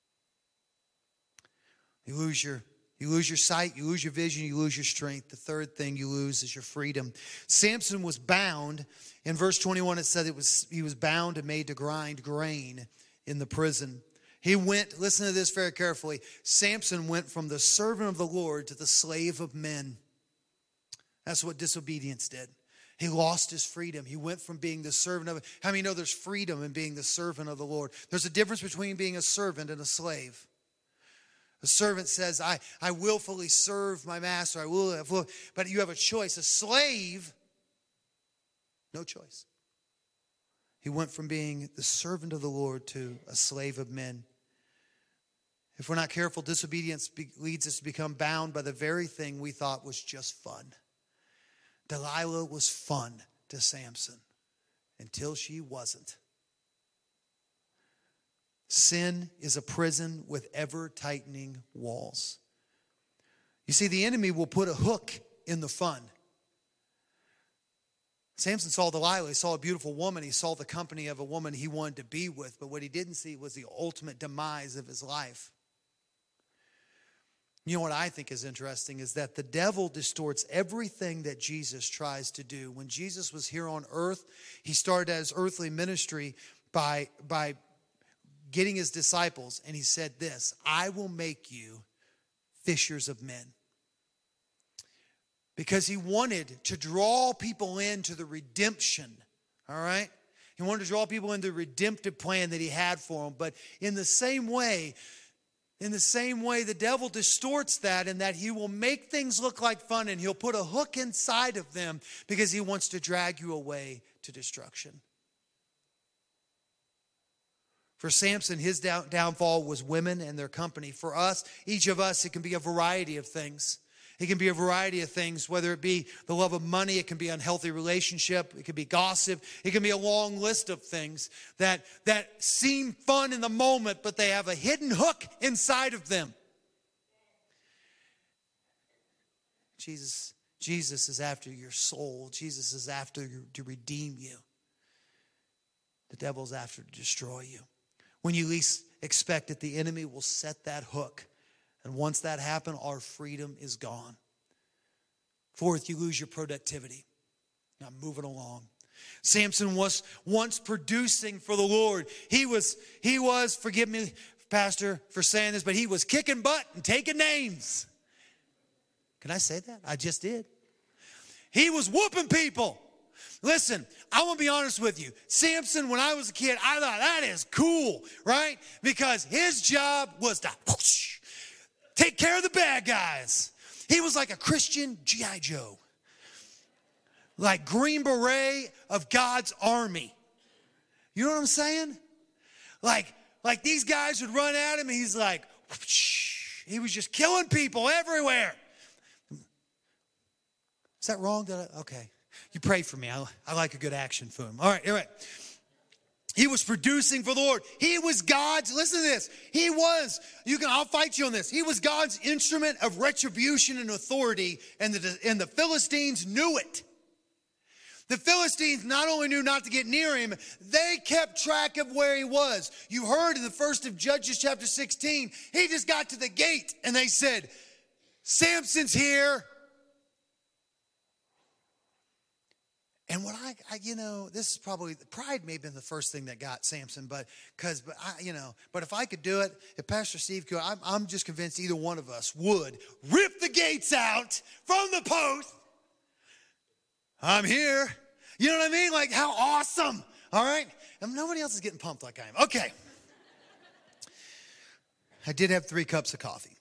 in. You lose your sight, you lose your vision, you lose your strength. The third thing you lose is your freedom. Samson was bound. In verse 21, it said he was bound and made to grind grain in the prison. He went, listen to this very carefully. Samson went from the servant of the Lord to the slave of men. That's what disobedience did. He lost his freedom. He went from being the servant of, how many know there's freedom in being the servant of the Lord? There's a difference between being a servant and a slave. A servant says, I willfully serve my master. But you have a choice. A slave, no choice. He went from being the servant of the Lord to a slave of men. If we're not careful, disobedience leads us to become bound by the very thing we thought was just fun. Delilah was fun to Samson until she wasn't. Sin is a prison with ever-tightening walls. You see, the enemy will put a hook in the fun. Samson saw Delilah. He saw a beautiful woman. He saw the company of a woman he wanted to be with. But what he didn't see was the ultimate demise of his life. You know what I think is interesting is that the devil distorts everything that Jesus tries to do. When Jesus was here on earth, he started his earthly ministry by getting his disciples, and he said this, I will make you fishers of men. Because he wanted to draw people into the redemption, all right? He wanted to draw people into the redemptive plan that he had for them. But in the same way, the devil distorts that in that he will make things look like fun and he'll put a hook inside of them because he wants to drag you away to destruction. For Samson, his downfall was women and their company. For us, each of us, it can be a variety of things. It can be a variety of things, whether it be the love of money, it can be unhealthy relationship, it can be gossip, it can be a long list of things that seem fun in the moment, but they have a hidden hook inside of them. Jesus is after your soul. Jesus is after you to redeem you. The devil's after to destroy you. When you least expect it, the enemy will set that hook. And once that happens, our freedom is gone. Fourth, you lose your productivity. Not moving along. Samson was once producing for the Lord. He was, forgive me, Pastor, for saying this, but he was kicking butt and taking names. Can I say that? I just did. He was whooping people. Listen, I want to be honest with you. Samson, when I was a kid, I thought that is cool, right? Because his job was to take care of the bad guys. He was like a Christian G.I. Joe. Like Green Beret of God's army. You know what I'm saying? Like these guys would run at him and he's like, he was just killing people everywhere. Is that wrong? Okay. You pray for me. I like a good action film. All right. He was producing for the Lord. He was God's, listen to this. I'll fight you on this. He was God's instrument of retribution and authority, and the Philistines knew it. The Philistines not only knew not to get near him, they kept track of where he was. You heard in the first of Judges chapter 16, he just got to the gate and they said, Samson's here. And what this is probably, pride may have been the first thing that got Samson, but if I could do it, if Pastor Steve could, I'm just convinced either one of us would rip the gates out from the post. I'm here. You know what I mean? Like, how awesome. All right? And nobody else is getting pumped like I am. Okay. I did have 3 cups of coffee.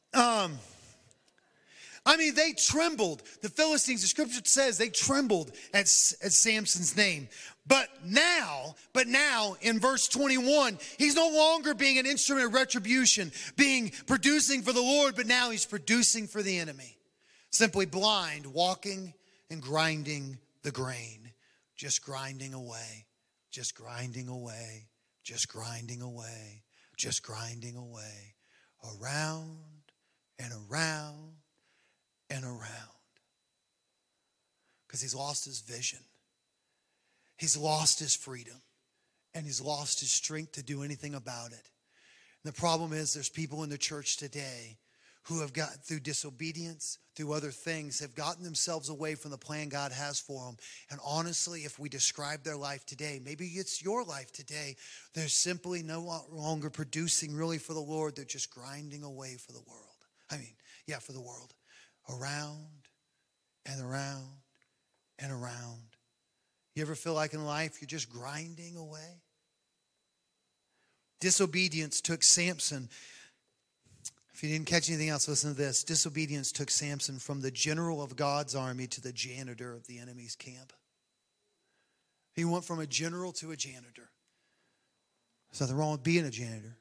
They trembled. The Philistines, the scripture says they trembled at Samson's name. But now, in verse 21, he's no longer being an instrument of retribution, producing for the Lord, but now he's producing for the enemy. Simply blind, walking and grinding the grain, just grinding away, just grinding away, just grinding away, just grinding away, around and around and around. Because he's lost his vision. He's lost his freedom. And he's lost his strength to do anything about it. And the problem is there's people in the church today who have gotten through disobedience, through other things, have gotten themselves away from the plan God has for them. And honestly, if we describe their life today, maybe it's your life today, they're simply no longer producing really for the Lord. They're just grinding away for the world. For the world. Around and around and around. You ever feel like in life you're just grinding away? Disobedience took Samson. If you didn't catch anything else, listen to this. Disobedience took Samson from the general of God's army to the janitor of the enemy's camp. He went from a general to a janitor. There's nothing wrong with being a janitor.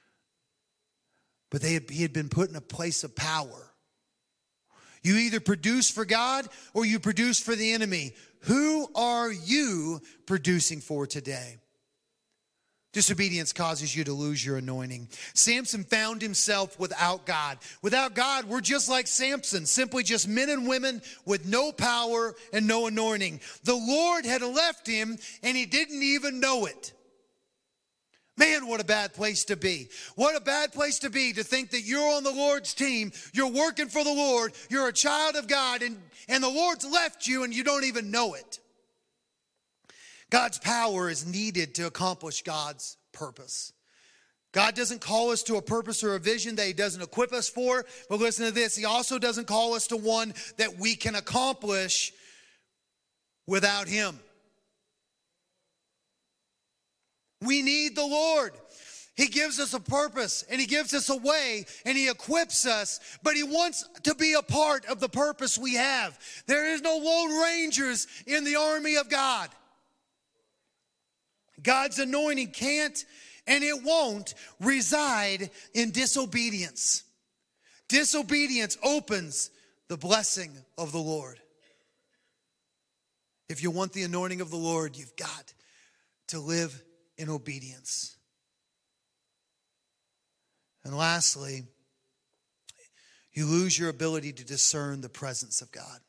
But he had been put in a place of power. You either produce for God or you produce for the enemy. Who are you producing for today? Disobedience causes you to lose your anointing. Samson found himself without God. Without God, we're just like Samson, simply just men and women with no power and no anointing. The Lord had left him and he didn't even know it. Man, what a bad place to be. What a bad place to be to think that you're on the Lord's team, you're working for the Lord, you're a child of God, and the Lord's left you and you don't even know it. God's power is needed to accomplish God's purpose. God doesn't call us to a purpose or a vision that he doesn't equip us for, but listen to this, he also doesn't call us to one that we can accomplish without him. We need the Lord. He gives us a purpose and he gives us a way and he equips us, but he wants to be a part of the purpose we have. There is no Lone Rangers in the army of God. God's anointing can't and it won't reside in disobedience. Disobedience opens the blessing of the Lord. If you want the anointing of the Lord, you've got to live in obedience. And lastly, you lose your ability to discern the presence of God.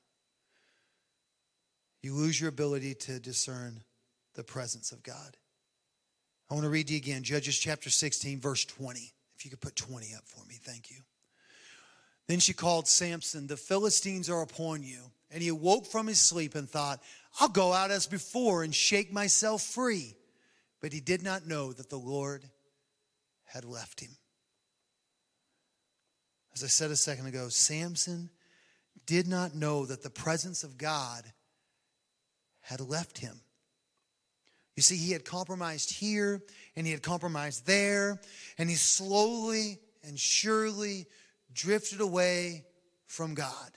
You lose your ability to discern the presence of God. I want to read to you again, Judges chapter 16, verse 20. If you could put 20 up for me, thank you. Then she called Samson, the Philistines are upon you. And he awoke from his sleep and thought, I'll go out as before and shake myself free. But he did not know that the Lord had left him. As I said a second ago, Samson did not know that the presence of God had left him. You see, he had compromised here and he had compromised there, and he slowly and surely drifted away from God.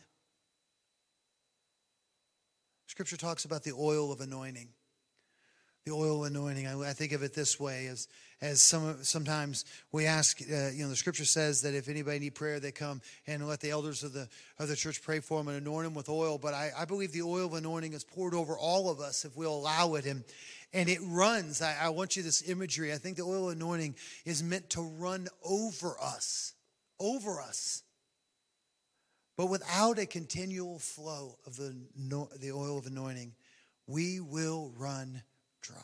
Scripture talks about the oil of anointing. The oil of anointing, I think of it this way, as sometimes we ask, the scripture says that if anybody need prayer, they come and let the elders of the church pray for them and anoint them with oil. But I believe the oil of anointing is poured over all of us if we'll allow it. And it runs. I want you this imagery. I think the oil of anointing is meant to run over us. Over us. But without a continual flow of the oil of anointing, we will run dry.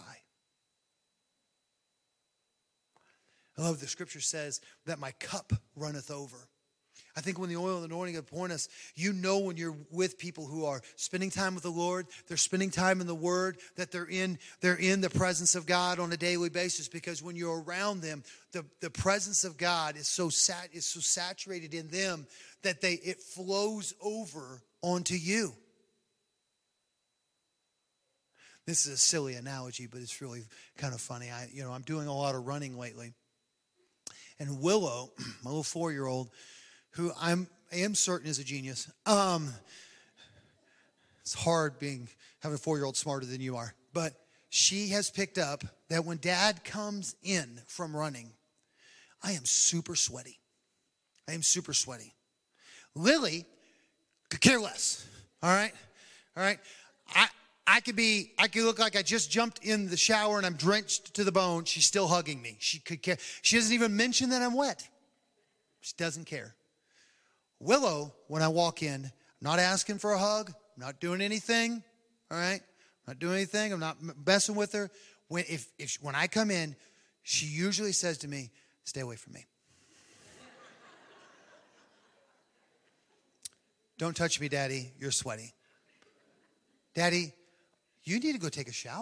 I love the scripture says that my cup runneth over. I think when the oil of anointing is upon us, you know when you're with people who are spending time with the Lord, they're spending time in the Word, that they're in the presence of God on a daily basis, because when you're around them, the presence of God is so saturated in them that it flows over onto you. This is a silly analogy, but it's really kind of funny. I'm doing a lot of running lately. And Willow, my little 4-year-old, who I am certain is a genius. It's hard having a 4-year-old smarter than you are. But she has picked up that when Dad comes in from running, I am super sweaty. Lily could care less. All right. I could look like I just jumped in the shower and I'm drenched to the bone. She's still hugging me. She could care. She doesn't even mention that I'm wet. She doesn't care. Willow, when I walk in, I'm not asking for a hug. I'm not doing anything. All right? I'm not doing anything. I'm not messing with her. When I come in, she usually says to me, stay away from me. Don't touch me, Daddy. You're sweaty. Daddy, you need to go take a shower.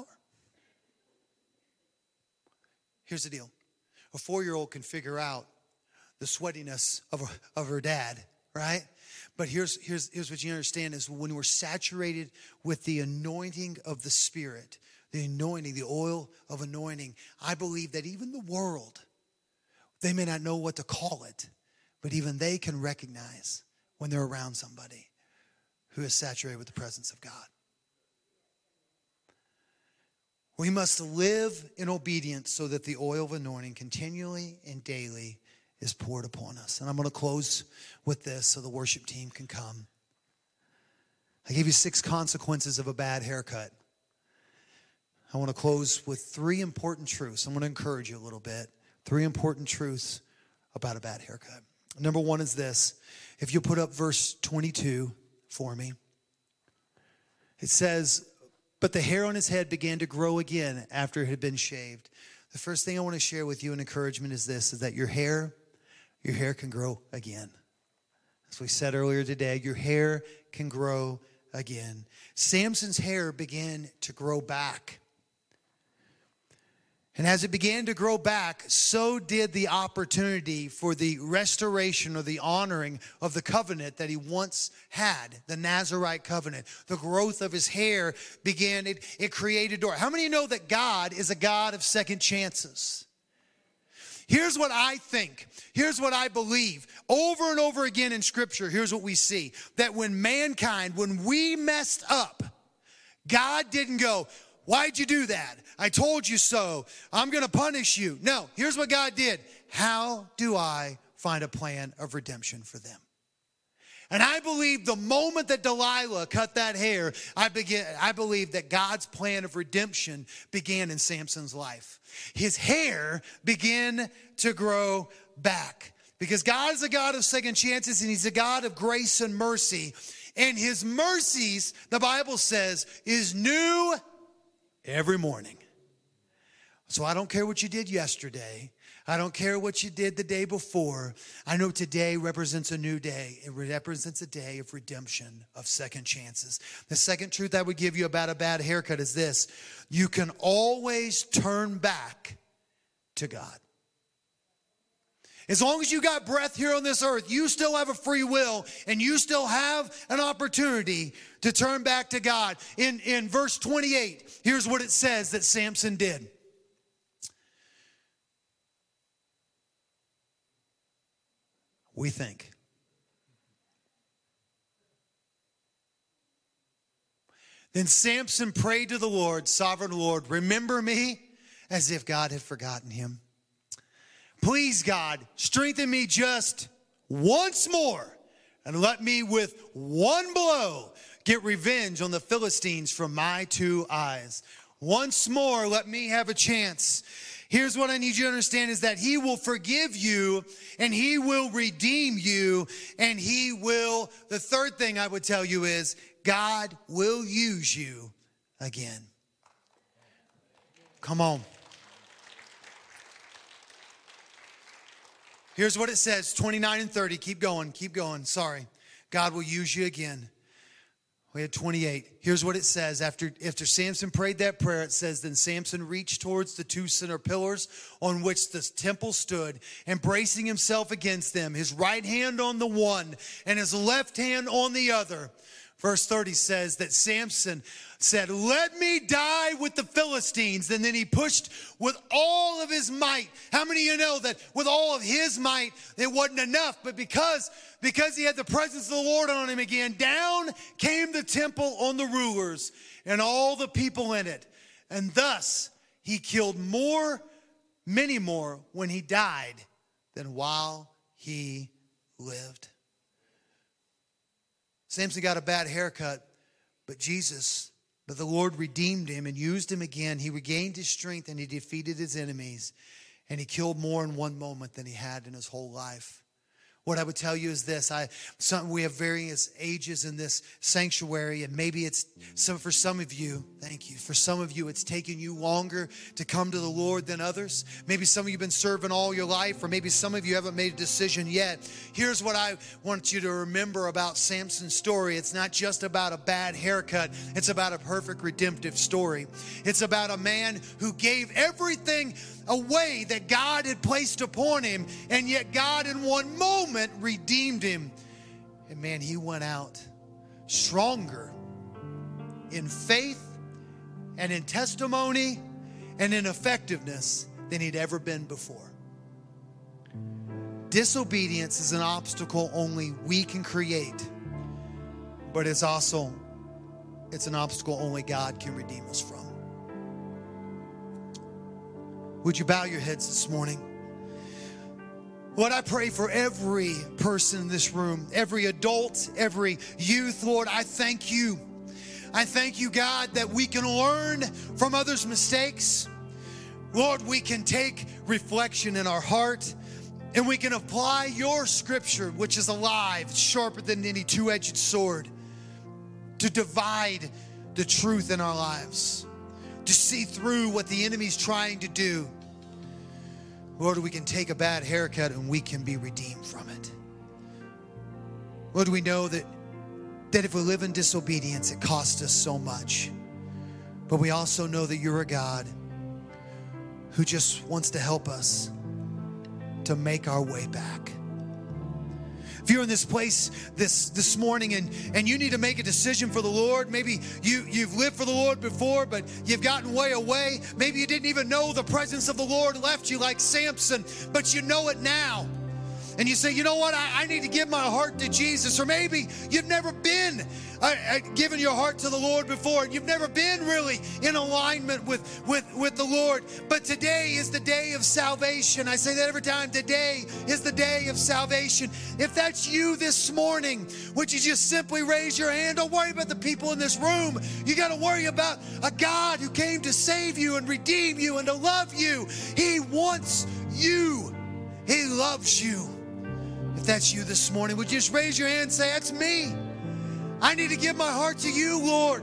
Here's the deal. A 4-year-old can figure out the sweatiness of her dad, right? But here's what you understand is when we're saturated with the anointing of the Spirit, the anointing, the oil of anointing, I believe that even the world, they may not know what to call it, but even they can recognize when they're around somebody who is saturated with the presence of God. We must live in obedience so that the oil of anointing continually and daily is poured upon us. And I'm going to close with this so the worship team can come. I gave you 6 consequences of a bad haircut. I want to close with 3 important truths. I'm going to encourage you a little bit. 3 important truths about a bad haircut. Number 1 is this. If you put up verse 22 for me. It says, but the hair on his head began to grow again after it had been shaved. The first thing I want to share with you in encouragement is this, is that your hair can grow again. As we said earlier today, your hair can grow again. Samson's hair began to grow back. And as it began to grow back, so did the opportunity for the restoration or the honoring of the covenant that he once had, the Nazirite covenant. The growth of his hair began, it created door. How many of you know that God is a God of second chances? Here's what I think. Here's what I believe. Over and over again in Scripture, here's what we see. That when we messed up, God didn't go, why'd you do that? I told you so. I'm going to punish you. No, here's what God did. How do I find a plan of redemption for them? And I believe the moment that Delilah cut that hair, I believe that God's plan of redemption began in Samson's life. His hair began to grow back. Because God is a God of second chances and he's a God of grace and mercy. And his mercies, the Bible says, is new every morning. So I don't care what you did yesterday. I don't care what you did the day before. I know today represents a new day. It represents a day of redemption, of second chances. The second truth I would give you about a bad haircut is this. You can always turn back to God. As long as you got breath here on this earth, you still have a free will and you still have an opportunity to turn back to God. In verse 28, here's what it says that Samson did. We think. Then Samson prayed to the Lord, sovereign Lord, remember me as if God had forgotten him. Please, God, strengthen me just once more and let me with one blow get revenge on the Philistines from my 2 eyes. Once more, let me have a chance. Here's what I need you to understand is that he will forgive you and he will redeem you and he will, the third thing I would tell you is God will use you again. Come on. Here's what it says, 29 and 30. Keep going. Sorry. God will use you again. We had 28. Here's what it says. After Samson prayed that prayer, it says, then Samson reached towards the 2 center pillars on which the temple stood, and bracing himself against them, his right hand on the one and his left hand on the other. Verse 30 says that Samson said, let me die with the Philistines. And then he pushed with all of his might. How many of you know that with all of his might, it wasn't enough? But because he had the presence of the Lord on him again, down came the temple on the rulers and all the people in it. And thus he killed many more when he died than while he lived. Samson got a bad haircut, but Jesus But the Lord redeemed him and used him again. He regained his strength and he defeated his enemies. And he killed more in one moment than he had in his whole life. What I would tell you is this. We have various ages in this sanctuary, and maybe it's for some of you, thank you. For some of you, it's taken you longer to come to the Lord than others. Maybe some of you have been serving all your life, or maybe some of you haven't made a decision yet. Here's what I want you to remember about Samson's story. It's not just about a bad haircut. It's about a perfect redemptive story. It's about a man who gave everything away that God had placed upon him, and yet God in one moment redeemed him. And man, he went out stronger in faith and in testimony and in effectiveness than he'd ever been before. Disobedience is an obstacle only we can create, but it's an obstacle only God can redeem us from. Would you bow your heads this morning? Lord, I pray for every person in this room, every adult, every youth. Lord, I thank you. I thank you, God, that we can learn from others' mistakes. Lord, we can take reflection in our heart and we can apply your scripture, which is alive, sharper than any two-edged sword, to divide the truth in our lives, to see through what the enemy's trying to do. Lord, we can take a bad haircut and we can be redeemed from it. Lord, we know that if we live in disobedience, it costs us so much. But we also know that you're a God who just wants to help us to make our way back. If you're in this place this morning and you need to make a decision for the Lord, maybe you've lived for the Lord before, but you've gotten way away. Maybe you didn't even know the presence of the Lord left you like Samson, but you know it now. And you say, you know what, I need to give my heart to Jesus. Or maybe you've never been given your heart to the Lord before, and you've never been really in alignment with the Lord. But today is the day of salvation. I say that every time. Today is the day of salvation. If that's you this morning, would you just simply raise your hand? Don't worry about the people in this room. You got to worry about a God who came to save you and redeem you and to love you. He wants you. He loves you. If that's you this morning, would you just raise your hand and say, that's me. I need to give my heart to you, Lord.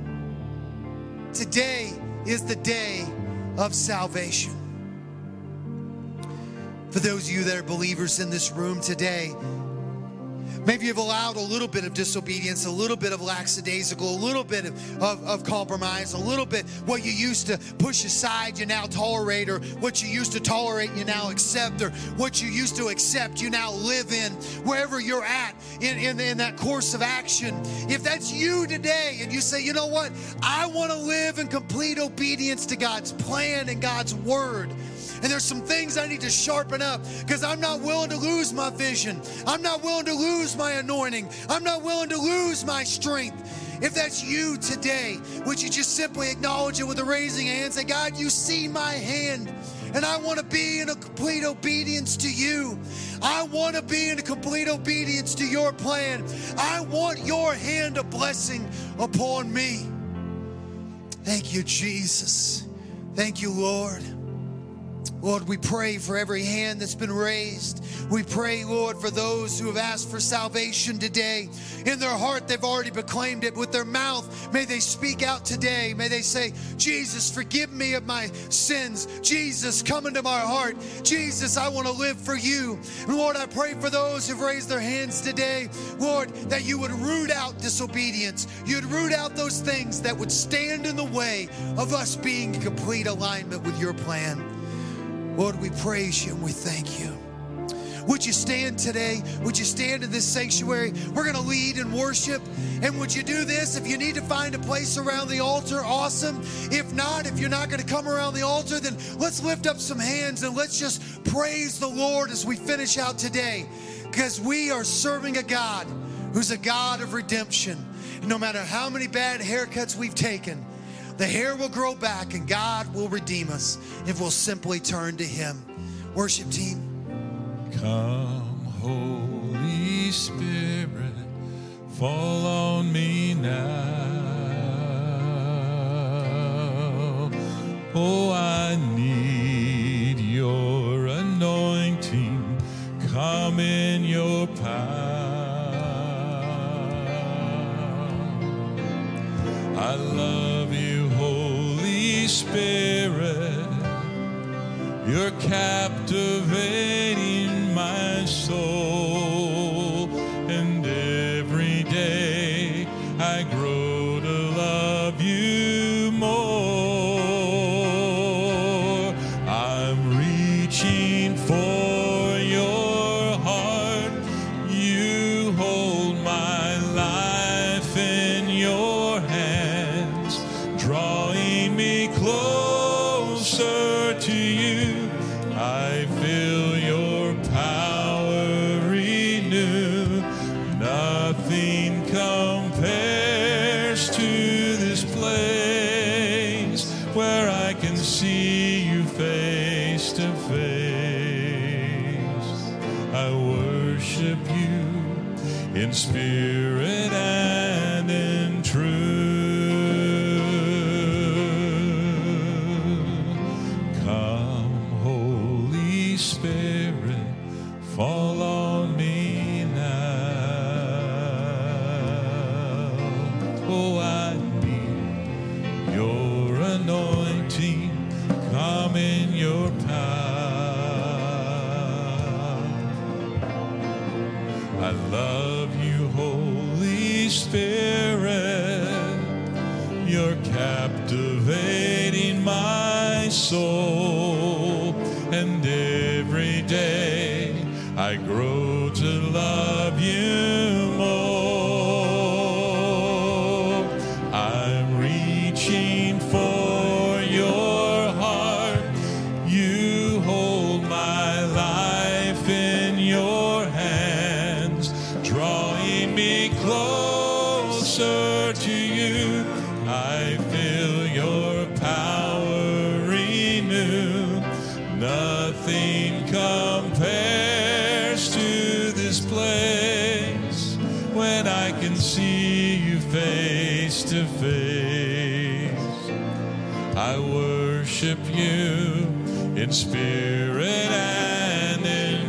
Today is the day of salvation. For those of you that are believers in this room today, maybe you've allowed a little bit of disobedience, a little bit of lackadaisical, a little bit of compromise, a little bit what you used to push aside, you now tolerate, or what you used to tolerate, you now accept, or what you used to accept, you now live in. Wherever you're at in that course of action, if that's you today and you say, you know what, I want to live in complete obedience to God's plan and God's word, and there's some things I need to sharpen up because I'm not willing to lose my vision. I'm not willing to lose my anointing. I'm not willing to lose my strength. If that's you today, would you just simply acknowledge it with a raising hand? Say, God, you see my hand, and I want to be in a complete obedience to you. I want to be in a complete obedience to your plan. I want your hand of blessing upon me. Thank you, Jesus. Thank you, Lord. Lord, we pray for every hand that's been raised. We pray, Lord, for those who have asked for salvation today. In their heart, they've already proclaimed it. With their mouth, may they speak out today. May they say, Jesus, forgive me of my sins. Jesus, come into my heart. Jesus, I want to live for you. And Lord, I pray for those who've raised their hands today, Lord, that you would root out disobedience. You'd root out those things that would stand in the way of us being in complete alignment with your plan. Lord, we praise you and we thank you. Would you stand today? Would you stand in this sanctuary? We're going to lead in worship. And would you do this? If you need to find a place around the altar, awesome. If not, if you're not going to come around the altar, then let's lift up some hands and let's just praise the Lord as we finish out today. Because we are serving a God who's a God of redemption. And no matter how many bad haircuts we've taken, the hair will grow back and God will redeem us if we'll simply turn to him. Worship team. Come, Holy Spirit, fall on me now. Oh, I need your anointing. Come in your power. I love you, Holy Spirit. You're captivating my soul. And every day I grow to love you more. I'm reaching for your heart. You hold my life in your hands, drawing me closer to you. I feel your power renew. Nothing compares to this place where I can see you face to face. I worship you in spirit and in truth. Come, Holy Spirit, fall on me now. Oh, I need your anointing. Come in your power. I love you, Holy Spirit. You're captivating my soul. And every day I grow to love you more. I'm reaching for your heart. You hold my life in your hands, drawing me closer to you. I feel your power renew. Nothing compares to this place when I can see you face to face. I worship you in spirit and in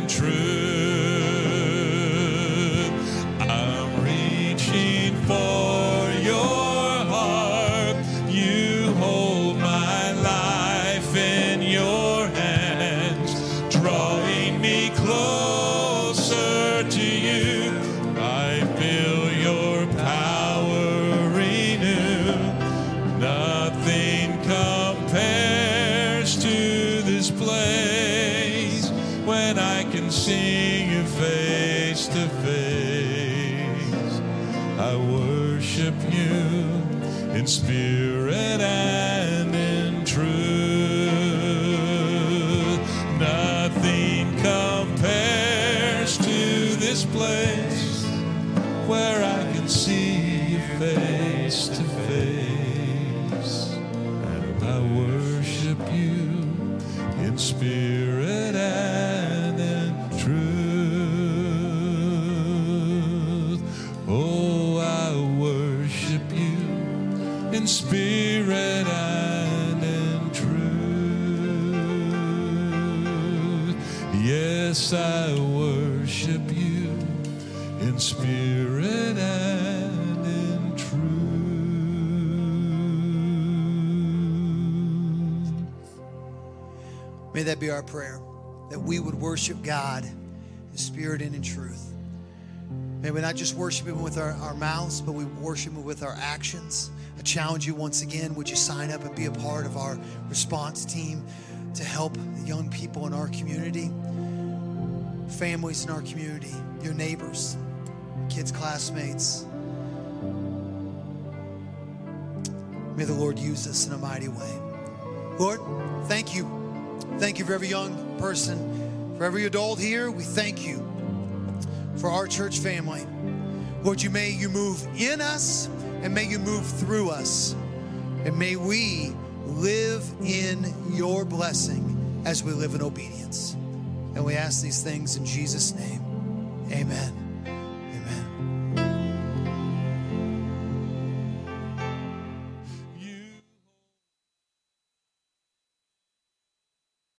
truth. I'm reaching for your heart. You hold my life in your hands, drawing me closer to you. I feel your power renew. Nothing compares to this place when I can see you face to face. I worship you in spirit and in truth. Nothing compares to this place where I can see you face to face. I worship you in spirit and in truth. Oh, I worship you in spirit and in truth. Yes, I worship you in spirit and in truth. May that be our prayer, that we would worship God in spirit and in truth. May we not just worship Him with our mouths, but we worship Him with our actions. I challenge you once again, would you sign up and be a part of our response team to help the young people in our community, families in our community, your neighbors, kids' classmates. May the Lord use us in a mighty way. Lord, thank you. Thank you for every young person, for every adult here. We thank you for our church family. Lord, may you move in us and may you move through us. And may we live in your blessing as we live in obedience. And we ask these things in Jesus' name. Amen.